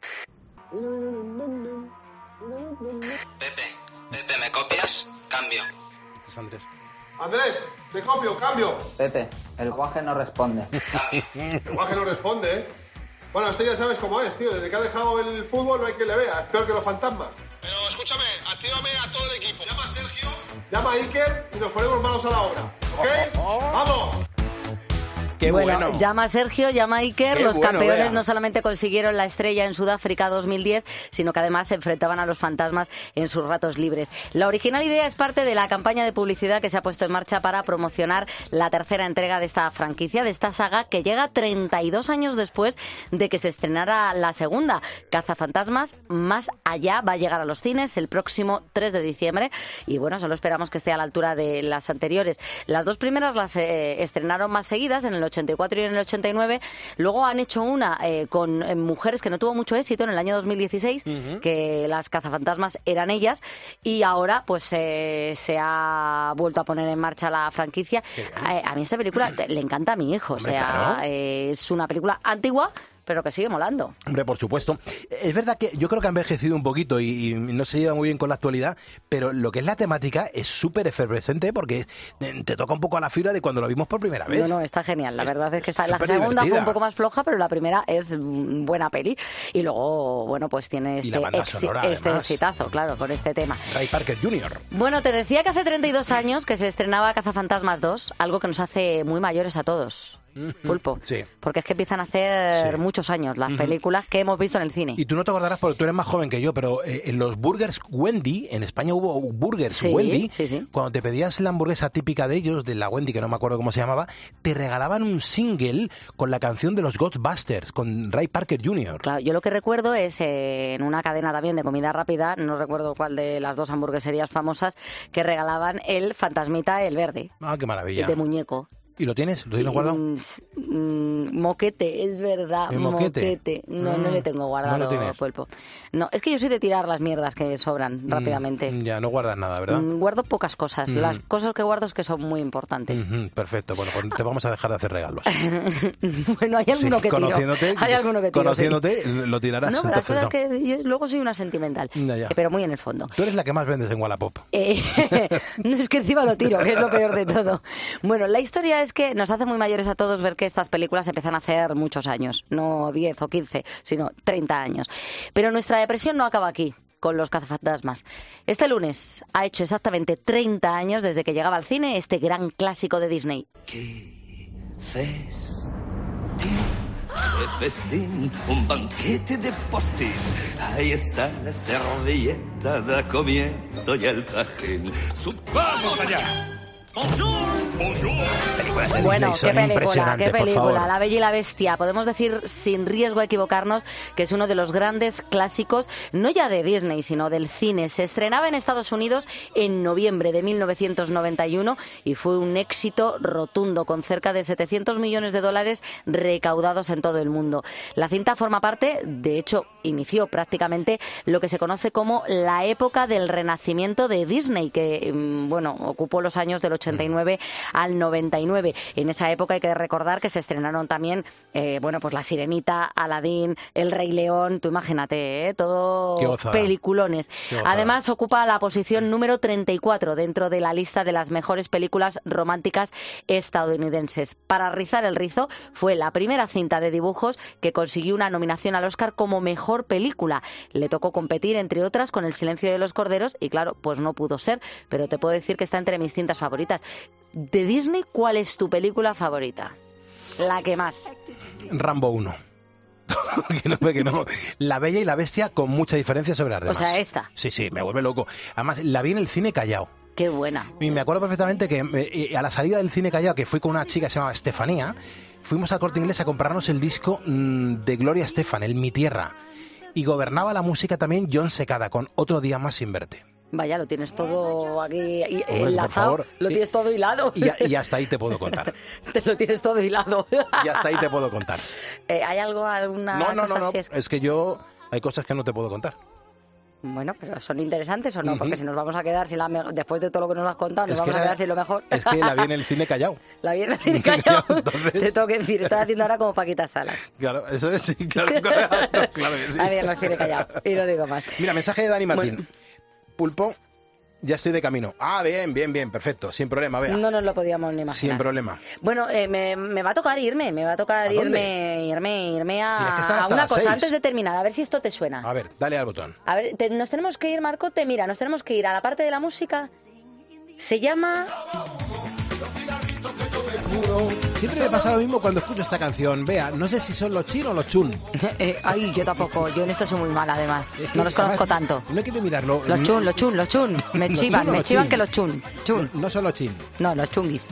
Pepe, ¿me copias? Cambio. Este es Andrés. Andrés, te copio, cambio. Pepe, el Guaje no responde. El Guaje no responde, ¿eh? Bueno, este ya sabes cómo es, tío. Desde que ha dejado el fútbol no hay quien le vea. Es peor que los fantasmas. Pero escúchame, actívame a todo el equipo. Llama a Sergio, llama a Iker y nos ponemos manos a la obra. ¿Ok? ¡Vamos! Qué bueno, llama a Sergio, llama a Iker. Qué los bueno, campeones vea. no solamente consiguieron la estrella en Sudáfrica 2010, sino que además se enfrentaban a los fantasmas en sus ratos libres. La original idea es parte de la campaña de publicidad que se ha puesto en marcha para promocionar la tercera entrega de esta franquicia, de esta saga, que llega 32 años después de que se estrenara la segunda. Cazafantasmas Más Allá va a llegar a los cines el próximo 3 de diciembre y bueno, solo esperamos que esté a la altura de las anteriores. Las dos primeras las estrenaron más seguidas, en el 84 y en el 89. Luego han hecho una con mujeres que no tuvo mucho éxito en el año 2016, que las cazafantasmas eran ellas, y ahora pues se ha vuelto a poner en marcha la franquicia. A mí esta película le encanta a mi hijo. Hombre, o sea, claro. Es una película antigua, pero que sigue molando. Hombre, por supuesto. Es verdad que yo creo que ha envejecido un poquito y no se lleva muy bien con la actualidad, pero lo que es la temática es súper efervescente porque te toca un poco a la fibra de cuando lo vimos por primera vez. No, está genial. La verdad es que la súper segunda divertida. fue un poco más floja, pero la primera es buena peli. Y luego, bueno, pues tiene Y la banda sonora, además. exitazo, claro, con este tema. Ray Parker Jr. Bueno, te decía que hace 32 años que se estrenaba Cazafantasmas 2, algo que nos hace muy mayores a todos. Pulpo. Sí. Porque es que empiezan a hacer Sí. muchos años las películas que hemos visto en el cine. Y tú no te acordarás porque tú eres más joven que yo, pero en los burgers Wendy, en España hubo burgers Sí, Wendy, sí. cuando te pedías la hamburguesa típica de ellos, de la Wendy, que no me acuerdo cómo se llamaba, te regalaban un single con la canción de los Ghostbusters, con Ray Parker Jr. Claro, yo lo que recuerdo es en una cadena también de comida rápida, no recuerdo cuál de las dos hamburgueserías famosas, que regalaban el fantasmita, el verde, Ah, qué maravilla. de muñeco. ¿Y lo tienes? ¿Lo tienes guardado? Moquete, es verdad. ¿El moquete? No le tengo guardado, no lo tienes. Pulpo. No, es que yo soy de tirar las mierdas que sobran rápidamente. Ya, no guardas nada, ¿verdad? Guardo pocas cosas. Las cosas que guardo es que son muy importantes. Perfecto, bueno, pues te vamos a dejar de hacer regalos. Bueno, hay alguno Sí, que tiro. conociéndote, Hay alguno que tiro, conociéndote lo tirarás. No, pero la entonces verdad no. es que yo luego soy una sentimental, Ya. pero muy en el fondo. Tú eres la que más vendes en Wallapop. No, es que encima lo tiro, que es lo peor de todo. Bueno, la historia es que nos hace muy mayores a todos ver que estas películas empiezan a hacer muchos años, no 10 o 15, sino 30 años. Pero nuestra depresión no acaba aquí con los cazafantasmas. Este lunes ha hecho exactamente 30 años desde que llegaba al cine este gran clásico de Disney. Festín, un banquete de postín. Ahí está la servilleta, da comienzo y el trajín. ¡Vamos allá! ¡Bonjour! ¡Bonjour! Bueno, qué película, impresionantes, qué por película, favor. La Bella y la Bestia. Podemos decir, sin riesgo a equivocarnos, que es uno de los grandes clásicos, no ya de Disney, sino del cine. Se estrenaba en Estados Unidos en noviembre de 1991 y fue un éxito rotundo, con cerca de 700 millones de dólares recaudados en todo el mundo. La cinta forma parte, de hecho, inició prácticamente lo que se conoce como la época del renacimiento de Disney, que, bueno, ocupó los años del 89 al 99. En esa época hay que recordar que se estrenaron también, pues La Sirenita, Aladín, El Rey León, tú imagínate, todo peliculones. Además ocupa la posición número 34 dentro de la lista de las mejores películas románticas estadounidenses. Para rizar el rizo, fue la primera cinta de dibujos que consiguió una nominación al Oscar como mejor película. Le tocó competir, entre otras, con El silencio de los corderos y claro, pues no pudo ser, pero te puedo decir que está entre mis cintas favoritas. De Disney, ¿cuál es tu película favorita? La que más. Rambo 1. que no. La Bella y la Bestia con mucha diferencia sobre las demás. O sea, esta. Sí, me vuelve loco. Además, la vi en el cine Callao. Qué buena. Y me acuerdo perfectamente que a la salida del cine Callao, que fui con una chica que se llamaba Estefanía, fuimos al Corte Inglés a comprarnos el disco de Gloria Estefan, el Mi Tierra. Y gobernaba la música también John Secada, con Otro día más sin verte. Vaya, lo tienes todo aquí enlazado, lo tienes todo hilado. Y hasta ahí te puedo contar. Te lo tienes todo hilado. Y hasta ahí te puedo contar. ¿Hay alguna cosa No. así? Es que hay cosas que no te puedo contar. Bueno, pero ¿son interesantes o no? Porque si nos vamos a quedar después de todo lo que nos has contado, nos vamos a quedar sin lo mejor. Es que la vi en el cine Callao. La vi en el cine Callao. Entonces... Te tengo que decir, estás haciendo ahora como Paquita Salas. Claro, eso es, sí, claro que sí. La vi en el cine Callao, y no digo más. Mira, mensaje de Dani Martín. Bueno. Pulpo, ya estoy de camino. Ah, bien, perfecto, sin problema, vea. No nos lo podíamos ni imaginar. Sin problema. Bueno, me va a tocar irme a una cosa antes de terminar, a ver si esto te suena. A ver, dale al botón. A ver, nos tenemos que ir, Marcote, mira, nos tenemos que ir a la parte de la música. Se llama... Siempre me pasa lo mismo cuando escucho esta canción. Vea, no sé si son los chin o los chun. Ay, yo tampoco. Yo en esto soy muy mala, además. No los conozco tanto. No quiero mirarlo. Los chun. Me chivan que los chun. No son los chin. No, los chunguis.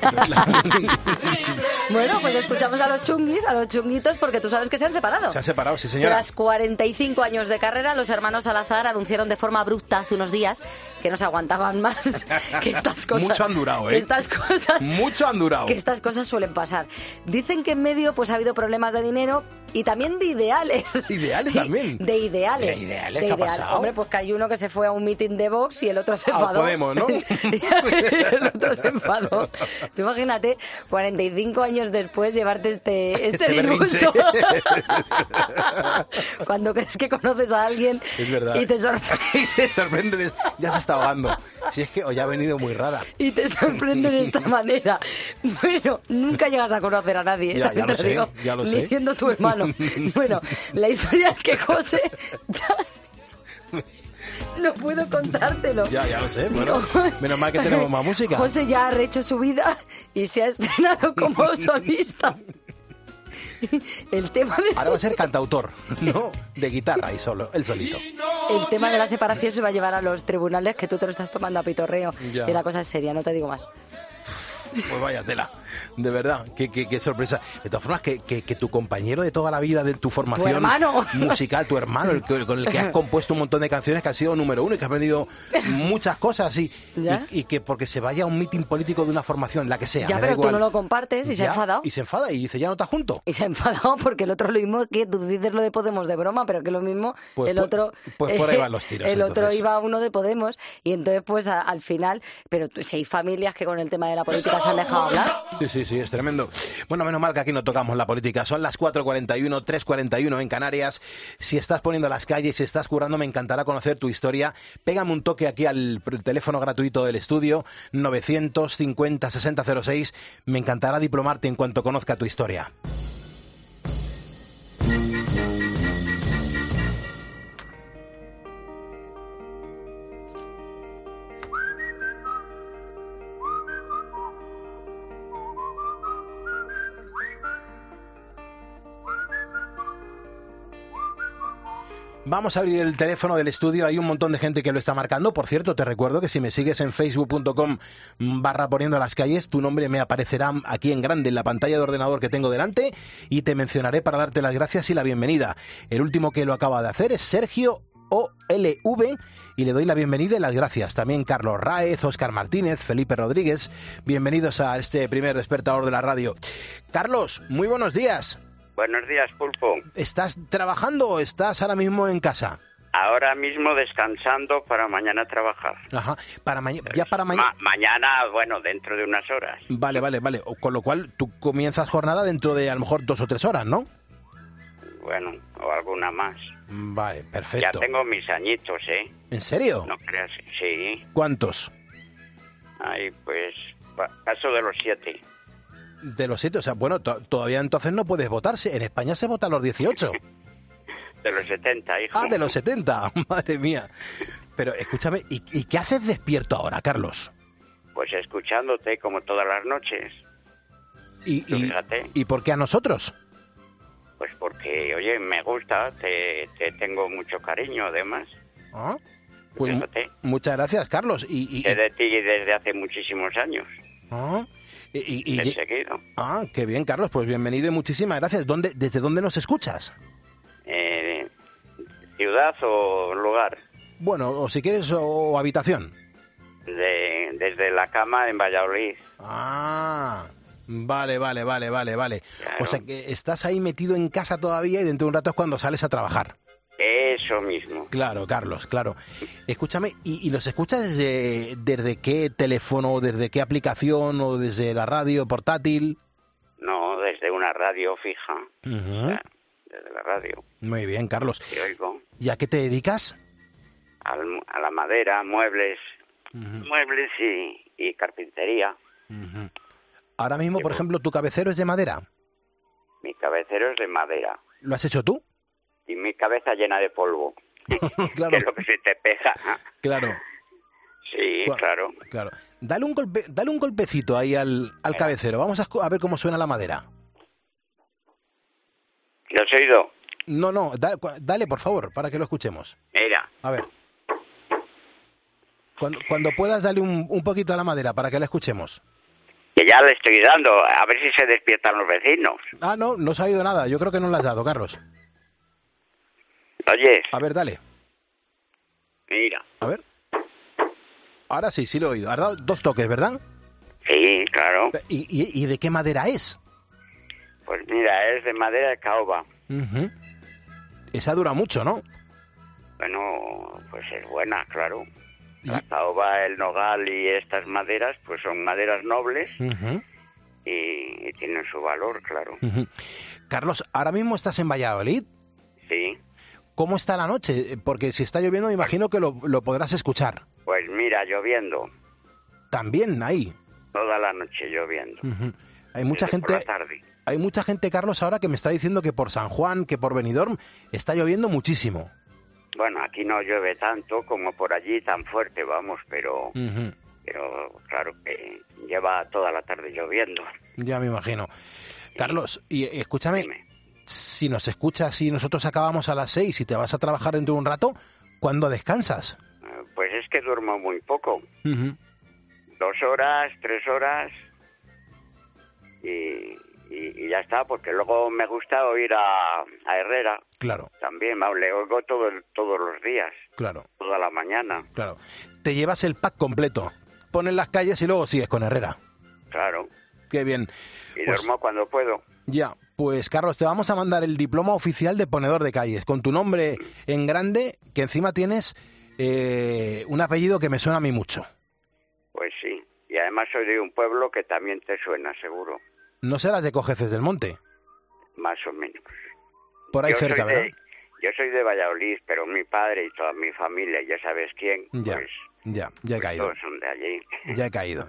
Bueno, pues escuchamos a los chunguis, a los chunguitos, porque tú sabes que se han separado. Se han separado, sí, señora. Tras 45 años de carrera, los hermanos Salazar anunciaron de forma abrupta hace unos días que no se aguantaban más, que estas cosas... Mucho han durado, que estas cosas... Mucho han durado. Que estas cosas suelen pasar. Dicen que en medio pues ha habido problemas de dinero y también de ideales. ¿Ideales también? De ideales. ¿De ideales? ¿Qué ha pasado? Hombre, pues que hay uno que se fue a un meeting de Vox y el otro se enfadó. Podemos, ¿no? El otro se enfadó. Tú imagínate, 45 años después llevarte este disgusto. Cuando crees que conoces a alguien es verdad. Y te sorprende. Ya se está ahogando. Si es que hoy ha venido muy rara. Y te sorprende de esta manera. Bueno, nunca llegas a conocer a nadie. Ya lo sé, ya lo sé. Ni siendo tu hermano. Bueno, la historia es que José... No puedo contártelo. Ya lo sé. Bueno, menos mal que tenemos más música. José ya ha rehecho su vida y se ha estrenado como solista. El tema de... Ahora va a ser cantautor, ¿no? De guitarra y solo, él solito. El tema de la separación se va a llevar a los tribunales, que tú te lo estás tomando a pitorreo. Ya. Y la cosa es seria, no te digo más. Pues vaya tela, de verdad, qué sorpresa. De todas formas, que tu compañero de toda la vida, de tu formación ¿Tu hermano? musical, tu hermano, con el que has compuesto un montón de canciones, que has sido número uno y que has vendido muchas cosas y que porque se vaya a un mitin político de una formación, la que sea. Ya, pero tú no lo compartes y se ha enfadado. Y se enfada y dice, ya no estás junto. Y se ha enfadado porque el otro lo mismo, que tú dices lo de Podemos de broma, pero que lo mismo pues, el otro... Pues por ahí van los tiros. El entonces. otro iba a uno de Podemos y entonces pues al final, pero si hay familias que con el tema de la política se han dejado hablar. Sí, es tremendo. Bueno, menos mal que aquí no tocamos la política. Son las 4:41, 3:41 en Canarias. Si estás poniendo las calles, si estás currando, me encantará conocer tu historia. Pégame un toque aquí al teléfono gratuito del estudio, 950 6006. Me encantará diplomarte en cuanto conozca tu historia. Vamos a abrir el teléfono del estudio, hay un montón de gente que lo está marcando. Por cierto, te recuerdo que si me sigues en facebook.com/poniendo las calles, tu nombre me aparecerá aquí en grande en la pantalla de ordenador que tengo delante y te mencionaré para darte las gracias y la bienvenida. El último que lo acaba de hacer es Sergio OLV y le doy la bienvenida y las gracias. También Carlos Raez, Óscar Martínez, Felipe Rodríguez, bienvenidos a este primer despertador de la radio. Carlos, muy buenos días. Buenos días, Pulpo. ¿Estás trabajando o estás ahora mismo en casa? Ahora mismo descansando para mañana trabajar. Ajá. Ya para mañana. Mañana, bueno, dentro de unas horas. Vale. Con lo cual tú comienzas jornada dentro de a lo mejor 2 o 3 horas, ¿no? Bueno, o alguna más. Vale, perfecto. Ya tengo mis añitos, ¿eh? ¿En serio? No creas, sí. ¿Cuántos? Ay, pues paso de los 7. De los 7, o sea, bueno, todavía entonces no puedes votarse. En España se vota a los 18. De los 70, hijo. Ah, de los 70, madre mía. Pero escúchame, ¿y qué haces despierto ahora, Carlos? Pues escuchándote como todas las noches. Fíjate. ¿Y por qué a nosotros? Pues porque, oye, me gusta, te tengo mucho cariño, además. Ah, pues muchas gracias, Carlos. Sé de ti desde hace muchísimos años. Ah, he seguido. Ah, qué bien, Carlos, pues bienvenido y muchísimas gracias. ¿Desde dónde nos escuchas? ¿Ciudad o lugar? Bueno, o si quieres, o habitación. Desde la cama en Valladolid. Ah, vale. Claro. O sea que estás ahí metido en casa todavía y dentro de un rato es cuando sales a trabajar. Eso mismo. Claro, Carlos, claro. Escúchame, ¿y los escuchas desde qué teléfono, desde qué aplicación o desde la radio portátil? No, desde una radio fija. Uh-huh. O sea, desde la radio. Muy bien, Carlos. Te oigo. ¿Y a qué te dedicas? A la madera, muebles, uh-huh. muebles y carpintería. Uh-huh. Ahora mismo, por ejemplo, ¿tu cabecero es de madera? Mi cabecero es de madera. ¿Lo has hecho tú? Y mi cabeza llena de polvo. Claro. Que es lo que se te pega. Claro. Sí, claro. Dale un golpecito ahí al cabecero. Vamos a ver cómo suena la madera. ¿Lo has oído? No, dale por favor, para que lo escuchemos. Mira. A ver. Cuando puedas, dale un poquito a la madera para que la escuchemos. Que ya le estoy dando, a ver si se despiertan los vecinos. Ah, no se ha oído nada. Yo creo que no lo has dado, Carlos. ¿Oyes? A ver, dale. Mira. A ver. Ahora sí lo he oído. Has dado 2 toques, ¿verdad? Sí, claro. ¿Y de qué madera es? Pues mira, es de madera de caoba. Uh-huh. Esa dura mucho, ¿no? Bueno, pues es buena, claro. La caoba, el nogal y estas maderas, pues son maderas nobles. Uh-huh. y tienen su valor, claro. Uh-huh. Carlos, ¿ahora mismo estás en Valladolid? Sí. ¿Cómo está la noche? Porque si está lloviendo me imagino que lo podrás escuchar. Pues mira, lloviendo. También ahí. Toda la noche lloviendo. Uh-huh. Hay mucha gente. Por la tarde. Hay mucha gente, Carlos, ahora que me está diciendo que por San Juan, que por Benidorm, está lloviendo muchísimo. Bueno, aquí no llueve tanto como por allí, tan fuerte, vamos, pero... Uh-huh. Pero claro que lleva toda la tarde lloviendo. Ya me imagino. Carlos, y escúchame, dime. Si nos escuchas y nosotros acabamos a las 6 y te vas a trabajar dentro de un rato, ¿cuándo descansas? Pues es que duermo muy poco. Uh-huh. 2 horas, 3 horas y ya está, porque luego me gusta oír a Herrera. Claro. También, le oigo todos los días. Claro. Toda la mañana. Claro. Te llevas el pack completo. Pones las calles y luego sigues con Herrera. Claro. Qué bien. Y duermo cuando puedo. Ya, pues Carlos, te vamos a mandar el diploma oficial de ponedor de calles, con tu nombre en grande, que encima tienes un apellido que me suena a mí mucho. Pues sí, y además soy de un pueblo que también te suena, seguro. ¿No serás de Cojeces del Monte? Más o menos. Por ahí cerca, ¿verdad? Yo soy de Valladolid, pero mi padre y toda mi familia, ya sabes quién, ya, pues... Ya he caído. Todos son de allí. Ya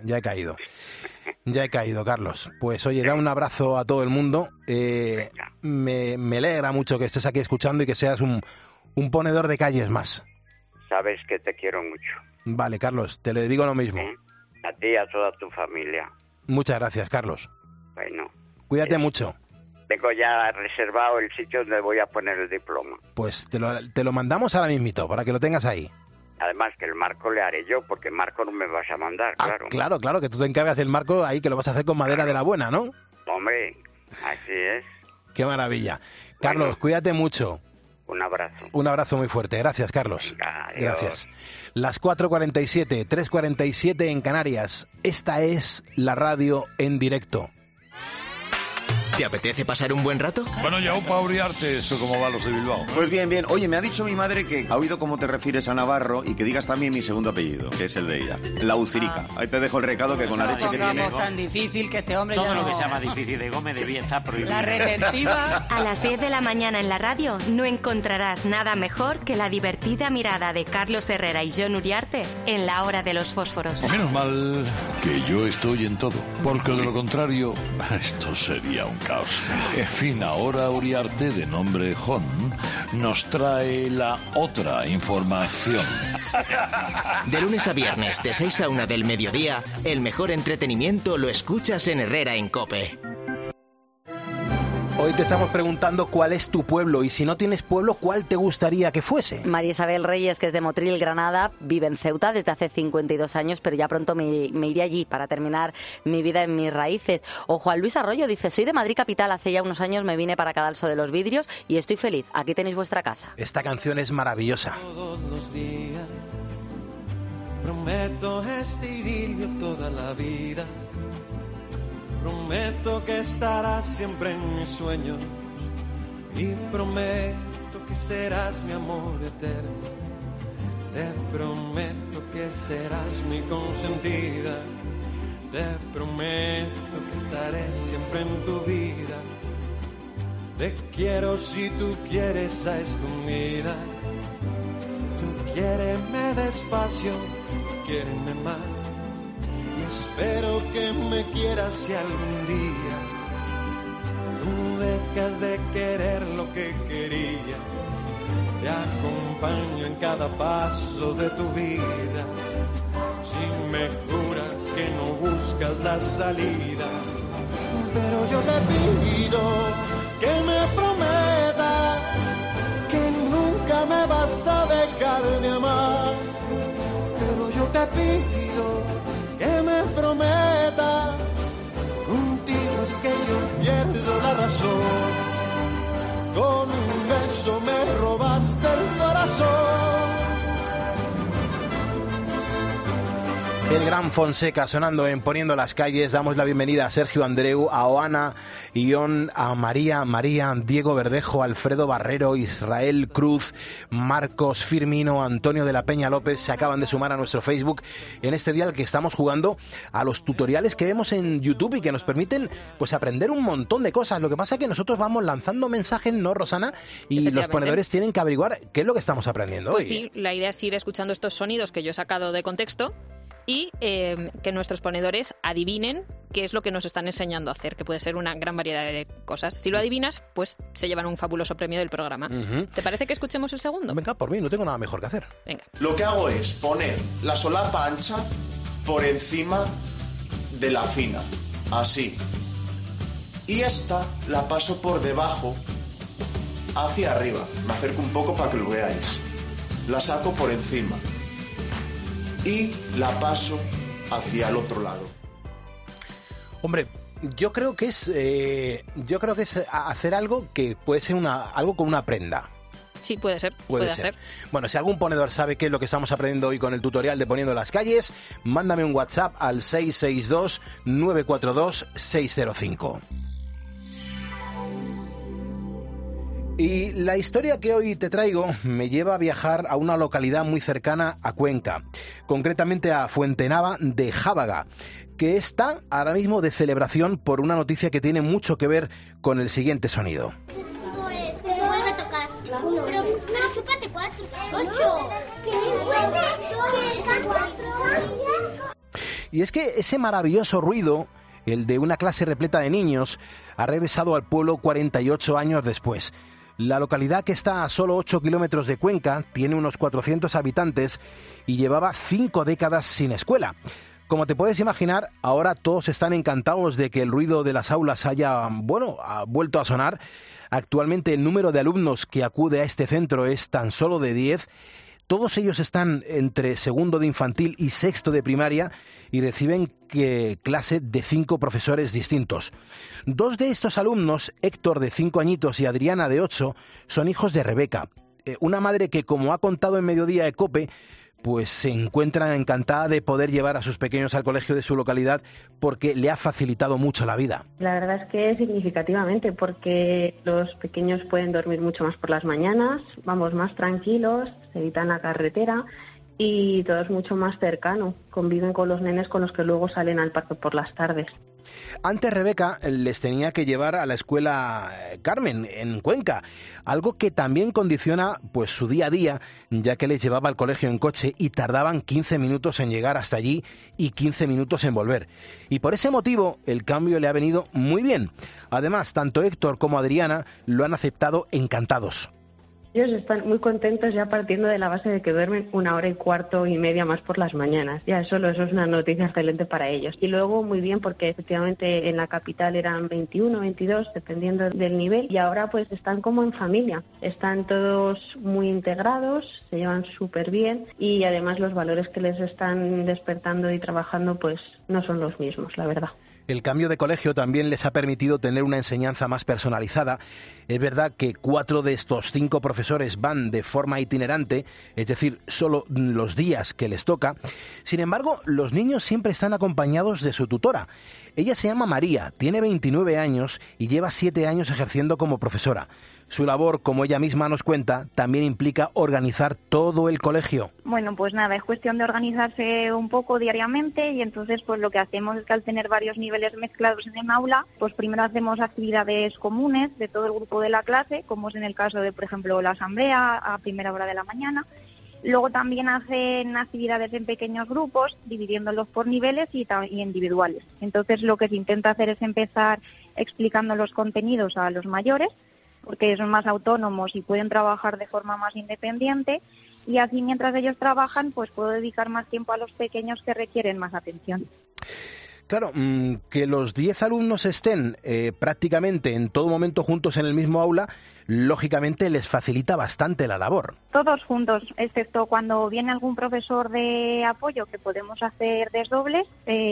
he caído, Carlos. Pues oye, da un abrazo a todo el mundo. Me alegra mucho que estés aquí escuchando y que seas un ponedor de calles más. Sabes que te quiero mucho. Vale, Carlos, te le digo lo mismo. A ti y a toda tu familia. Muchas gracias, Carlos. Bueno. Cuídate mucho. Tengo ya reservado el sitio donde voy a poner el diploma. Pues te lo mandamos ahora mismito, para que lo tengas ahí. Además que el marco le haré yo, porque el marco no me vas a mandar, claro. Claro, que tú te encargas del marco ahí, que lo vas a hacer con madera de la buena, ¿no? Hombre, así es. Qué maravilla. Carlos, bueno, cuídate mucho. Un abrazo. Un abrazo muy fuerte. Gracias, Carlos. Venga, gracias. Las 4:47, 3:47 en Canarias. Esta es la radio en directo. ¿Te apetece pasar un buen rato? Bueno, ya para Uriarte, eso cómo va los de Bilbao. Pues bien, bien. Oye, me ha dicho mi madre que ha oído cómo te refieres a Navarro y que digas también mi segundo apellido, que es el de ella, la Ucirica. Ahí te dejo el recado que con la leche que tiene... tan difícil que este hombre todo ya lo no... que sea más difícil de Gómez debía estar prohibido. La retentiva. A las 10 de la mañana en la radio no encontrarás nada mejor que la divertida mirada de Carlos Herrera y Jon Uriarte en La Hora de los Fósforos. Menos mal que yo estoy en todo, porque de lo contrario, esto sería un caos. En fin, ahora Uriarte, de nombre Jon, nos trae la otra información. De lunes a viernes, de 6 a 1 del mediodía, el mejor entretenimiento lo escuchas en Herrera en COPE. Hoy te estamos preguntando cuál es tu pueblo y si no tienes pueblo, ¿cuál te gustaría que fuese? María Isabel Reyes, que es de Motril, Granada, vive en Ceuta desde hace 52 años, pero ya pronto me iré allí para terminar mi vida en mis raíces. O Juan Luis Arroyo dice, soy de Madrid capital, hace ya unos años me vine para Cadalso de los Vidrios y estoy feliz. Aquí tenéis vuestra casa. Esta canción es maravillosa. Todos los días prometo este idilio toda la vida. Prometo que estarás siempre en mis sueños y prometo que serás mi amor eterno. Te prometo que serás mi consentida. Te prometo que estaré siempre en tu vida. Te quiero si tú quieres a escondidas. Tú quiéreme despacio, tú quiéreme más. Y espero que me quieras si algún día tú dejas de querer lo que quería. Te acompaño en cada paso de tu vida. Si me juras que no buscas la salida. Pero yo te pido que me prometas que nunca me vas a dejar de amar. Pero yo te pido que me prometas, contigo es que yo pierdo la razón. Con un beso me robaste el corazón. El gran Fonseca sonando en Poniendo las Calles. Damos la bienvenida a Sergio Andreu, a Oana, Ion, a María, Diego Verdejo, Alfredo Barrero, Israel Cruz, Marcos Firmino, Antonio de la Peña López. Se acaban de sumar a nuestro Facebook en este día al que estamos jugando a los tutoriales que vemos en YouTube y que nos permiten pues aprender un montón de cosas. Lo que pasa es que nosotros vamos lanzando mensajes, ¿no, Rosana? Y los ponedores tienen que averiguar qué es lo que estamos aprendiendo pues hoy. Sí, la idea es ir escuchando estos sonidos que yo he sacado de contexto y que nuestros ponedores adivinen qué es lo que nos están enseñando a hacer, que puede ser una gran variedad de cosas. Si lo adivinas, pues se llevan un fabuloso premio del programa. ¿Te parece que escuchemos el segundo? Venga, por mí, no tengo nada mejor que hacer. Venga. Lo que hago es poner la solapa ancha por encima de la fina, así. Y esta la paso por debajo hacia arriba. Me acerco un poco para que lo veáis. La saco por encima y la paso hacia el otro lado. Hombre, yo creo que es hacer algo que puede ser algo con una prenda. Sí, puede ser. Puede ser. Bueno, si algún ponedor sabe qué es lo que estamos aprendiendo hoy con el tutorial de Poniendo las Calles, mándame un WhatsApp al 662-942-605. Y la historia que hoy te traigo me lleva a viajar a una localidad muy cercana a Cuenca, concretamente a Fuentenava de Jábaga, que está ahora mismo de celebración por una noticia que tiene mucho que ver con el siguiente sonido. Pues que vuelve a tocar. Pero chúpate 4, 8. Y es que ese maravilloso ruido, el de una clase repleta de niños, ha regresado al pueblo 48 años después. La localidad, que está a solo 8 kilómetros de Cuenca, tiene unos 400 habitantes y llevaba 5 décadas sin escuela. Como te puedes imaginar, ahora todos están encantados de que el ruido de las aulas ha vuelto a sonar. Actualmente el número de alumnos que acude a este centro es tan solo de 10. Todos ellos están entre segundo de infantil y sexto de primaria y reciben clase de 5 profesores distintos. 2 de estos alumnos, Héctor de 5 añitos y Adriana de 8, son hijos de Rebeca, una madre que, como ha contado en Mediodía de COPE, pues se encuentra encantada de poder llevar a sus pequeños al colegio de su localidad porque le ha facilitado mucho la vida. La verdad es que significativamente, porque los pequeños pueden dormir mucho más por las mañanas, vamos más tranquilos, se evitan la carretera y todo es mucho más cercano. Conviven con los nenes con los que luego salen al parque por las tardes. Antes Rebeca les tenía que llevar a la escuela Carmen en Cuenca, algo que también condiciona pues su día a día, ya que les llevaba al colegio en coche y tardaban 15 minutos en llegar hasta allí y 15 minutos en volver. Y por ese motivo el cambio le ha venido muy bien. Además, tanto Héctor como Adriana lo han aceptado encantados. Ellos están muy contentos ya partiendo de la base de que duermen 1 hora y cuarto y media más por las mañanas. Ya eso es una noticia excelente para ellos. Y luego muy bien porque efectivamente en la capital eran 21, 22, dependiendo del nivel. Y ahora pues están como en familia. Están todos muy integrados, se llevan súper bien y además los valores que les están despertando y trabajando pues no son los mismos, la verdad. El cambio de colegio también les ha permitido tener una enseñanza más personalizada. Es verdad que 4 de estos 5 profesores van de forma itinerante, es decir, solo los días que les toca. Sin embargo, los niños siempre están acompañados de su tutora. Ella se llama María, tiene 29 años y lleva 7 años ejerciendo como profesora. Su labor, como ella misma nos cuenta, también implica organizar todo el colegio. Bueno, pues nada, es cuestión de organizarse un poco diariamente y entonces pues lo que hacemos es que al tener varios niveles mezclados en el aula, pues primero hacemos actividades comunes de todo el grupo de la clase, como es en el caso de, por ejemplo, la asamblea a primera hora de la mañana. Luego también hacen actividades en pequeños grupos, dividiéndolos por niveles y individuales. Entonces lo que se intenta hacer es empezar explicando los contenidos a los mayores, porque son más autónomos y pueden trabajar de forma más independiente, y así mientras ellos trabajan pues puedo dedicar más tiempo a los pequeños que requieren más atención. Claro, que los 10 alumnos estén prácticamente en todo momento juntos en el mismo aula, lógicamente les facilita bastante la labor. Todos juntos, excepto cuando viene algún profesor de apoyo que podemos hacer desdobles,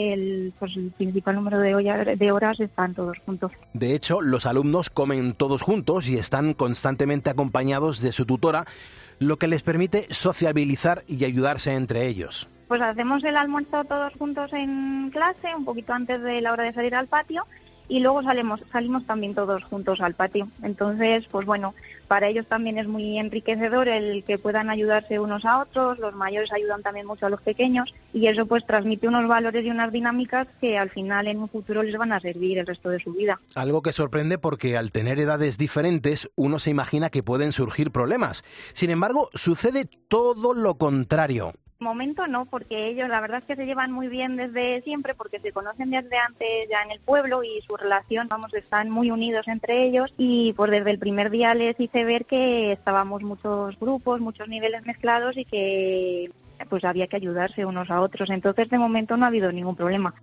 el principal número de horas están todos juntos. De hecho, los alumnos comen todos juntos y están constantemente acompañados de su tutora, lo que les permite sociabilizar y ayudarse entre ellos. Pues hacemos el almuerzo todos juntos en clase, un poquito antes de la hora de salir al patio, y luego salimos también todos juntos al patio. Entonces, pues bueno, para ellos también es muy enriquecedor el que puedan ayudarse unos a otros, los mayores ayudan también mucho a los pequeños, y eso pues transmite unos valores y unas dinámicas que al final en un futuro les van a servir el resto de su vida. Algo que sorprende porque al tener edades diferentes, uno se imagina que pueden surgir problemas. Sin embargo, sucede todo lo contrario. Momento no, porque ellos la verdad es que se llevan muy bien desde siempre, porque se conocen desde antes ya en el pueblo y su relación, están muy unidos entre ellos, y pues desde el primer día les hice ver que estábamos muchos grupos, muchos niveles mezclados y que pues había que ayudarse unos a otros. Entonces de momento no ha habido ningún problema.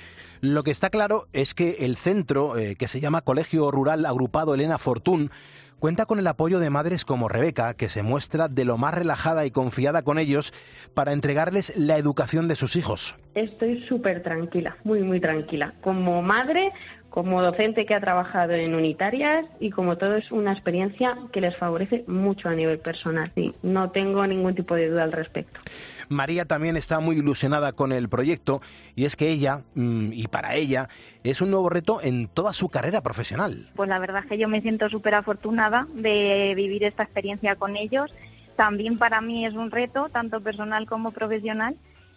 Lo que está claro es que el centro, que se llama Colegio Rural Agrupado Elena Fortún, cuenta con el apoyo de madres como Rebeca, que se muestra de lo más relajada y confiada con ellos para entregarles la educación de sus hijos. Estoy súper tranquila, muy, muy tranquila. Como madre, como docente que ha trabajado en unitarias y como todo es una experiencia que les favorece mucho a nivel personal. Sí, no tengo ningún tipo de duda al respecto. María también está muy ilusionada con el proyecto y es que ella, y para ella, es un nuevo reto en toda su carrera profesional. Pues la verdad es que yo me siento súper afortunada de vivir esta experiencia con ellos. También para mí es un reto, tanto personal como profesional.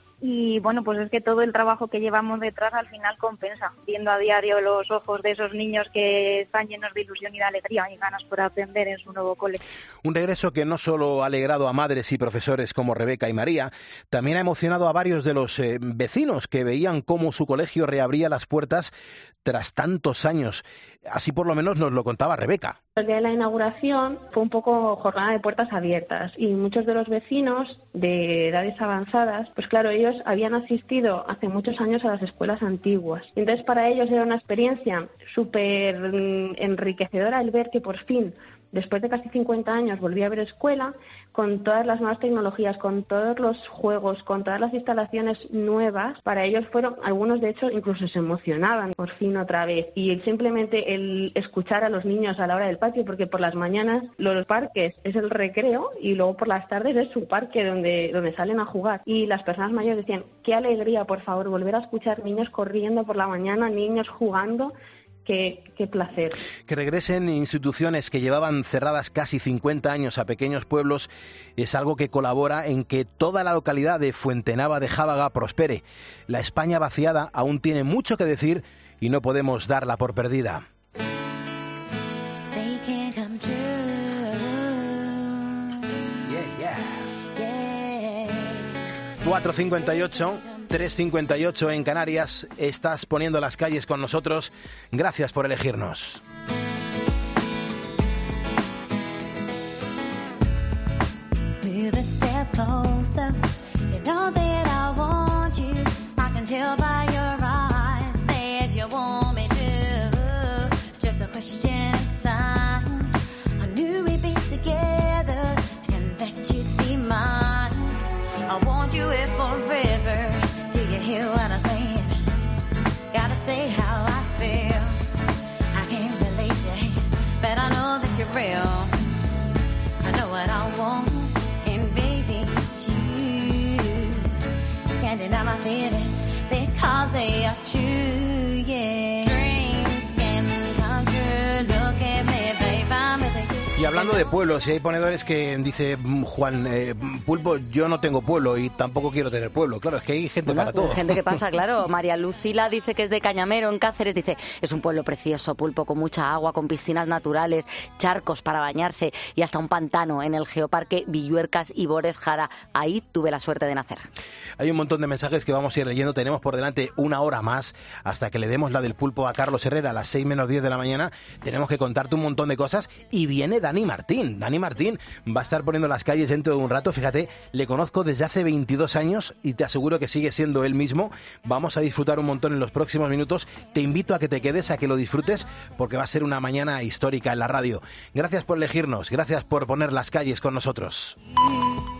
Y bueno, pues es que todo el trabajo que llevamos detrás al final compensa, viendo a diario los ojos de esos niños que están llenos de ilusión y de alegría y ganas por aprender en su nuevo cole. Un regreso que no solo ha alegrado a madres y profesores como Rebeca y María, también ha emocionado a varios de los vecinos que veían cómo su colegio reabría las puertas tras tantos años. Así por lo menos nos lo contaba Rebeca. El día de la inauguración fue un poco jornada de puertas abiertas y muchos de los vecinos de edades avanzadas, pues claro, ellos habían asistido hace muchos años a las escuelas antiguas. Entonces para ellos era una experiencia súper enriquecedora el ver que por fin, después de casi 50 años, volví a ver escuela con todas las nuevas tecnologías, con todos los juegos, con todas las instalaciones nuevas. Para ellos fueron, algunos de hecho incluso se emocionaban por fin otra vez. Y simplemente el escuchar a los niños a la hora del patio patio, porque por las mañanas los parques es el recreo y luego por las tardes es su parque donde salen a jugar. Y las personas mayores decían, qué alegría, por favor, volver a escuchar niños corriendo por la mañana, niños jugando. Qué placer. Que regresen instituciones que llevaban cerradas casi 50 años a pequeños pueblos es algo que colabora en que toda la localidad de Fuentenava de Jábaga prospere. La España vaciada aún tiene mucho que decir y no podemos darla por perdida. 4:58, 3:58 en Canarias. Estás poniendo las calles con nosotros. Gracias por elegirnos. I want you here forever. Do you hear what I'm saying? Gotta say how I feel. I can't relate to hate, but I know that you're real. I know what I want, and baby, it's you. Can't deny my feelings because they are true, yeah. Dreams can come true. Look at me, babe, I'm with you. Y hablando de pueblos, si hay ponedores que dice Juan, Pulpo, yo no tengo pueblo y tampoco quiero tener pueblo. Claro, es que hay gente para todo. Gente que pasa, claro. María Lucila dice que es de Cañamero, en Cáceres. Dice, es un pueblo precioso, Pulpo, con mucha agua, con piscinas naturales, charcos para bañarse y hasta un pantano en el Geoparque Villuercas y Bores Jara. Ahí tuve la suerte de nacer. Hay un montón de mensajes que vamos a ir leyendo. Tenemos por delante una hora más hasta que le demos la del pulpo a Carlos Herrera a las 6 menos 10 de la mañana. Tenemos que contarte un montón de cosas y viene Dani Martín. Dani Martín va a estar poniendo las calles dentro de un rato. Fíjate, le conozco desde hace 22 años y te aseguro que sigue siendo él mismo. Vamos a disfrutar un montón en los próximos minutos. Te invito a que te quedes, a que lo disfrutes, porque va a ser una mañana histórica en la radio. Gracias por elegirnos, gracias por poner las calles con nosotros.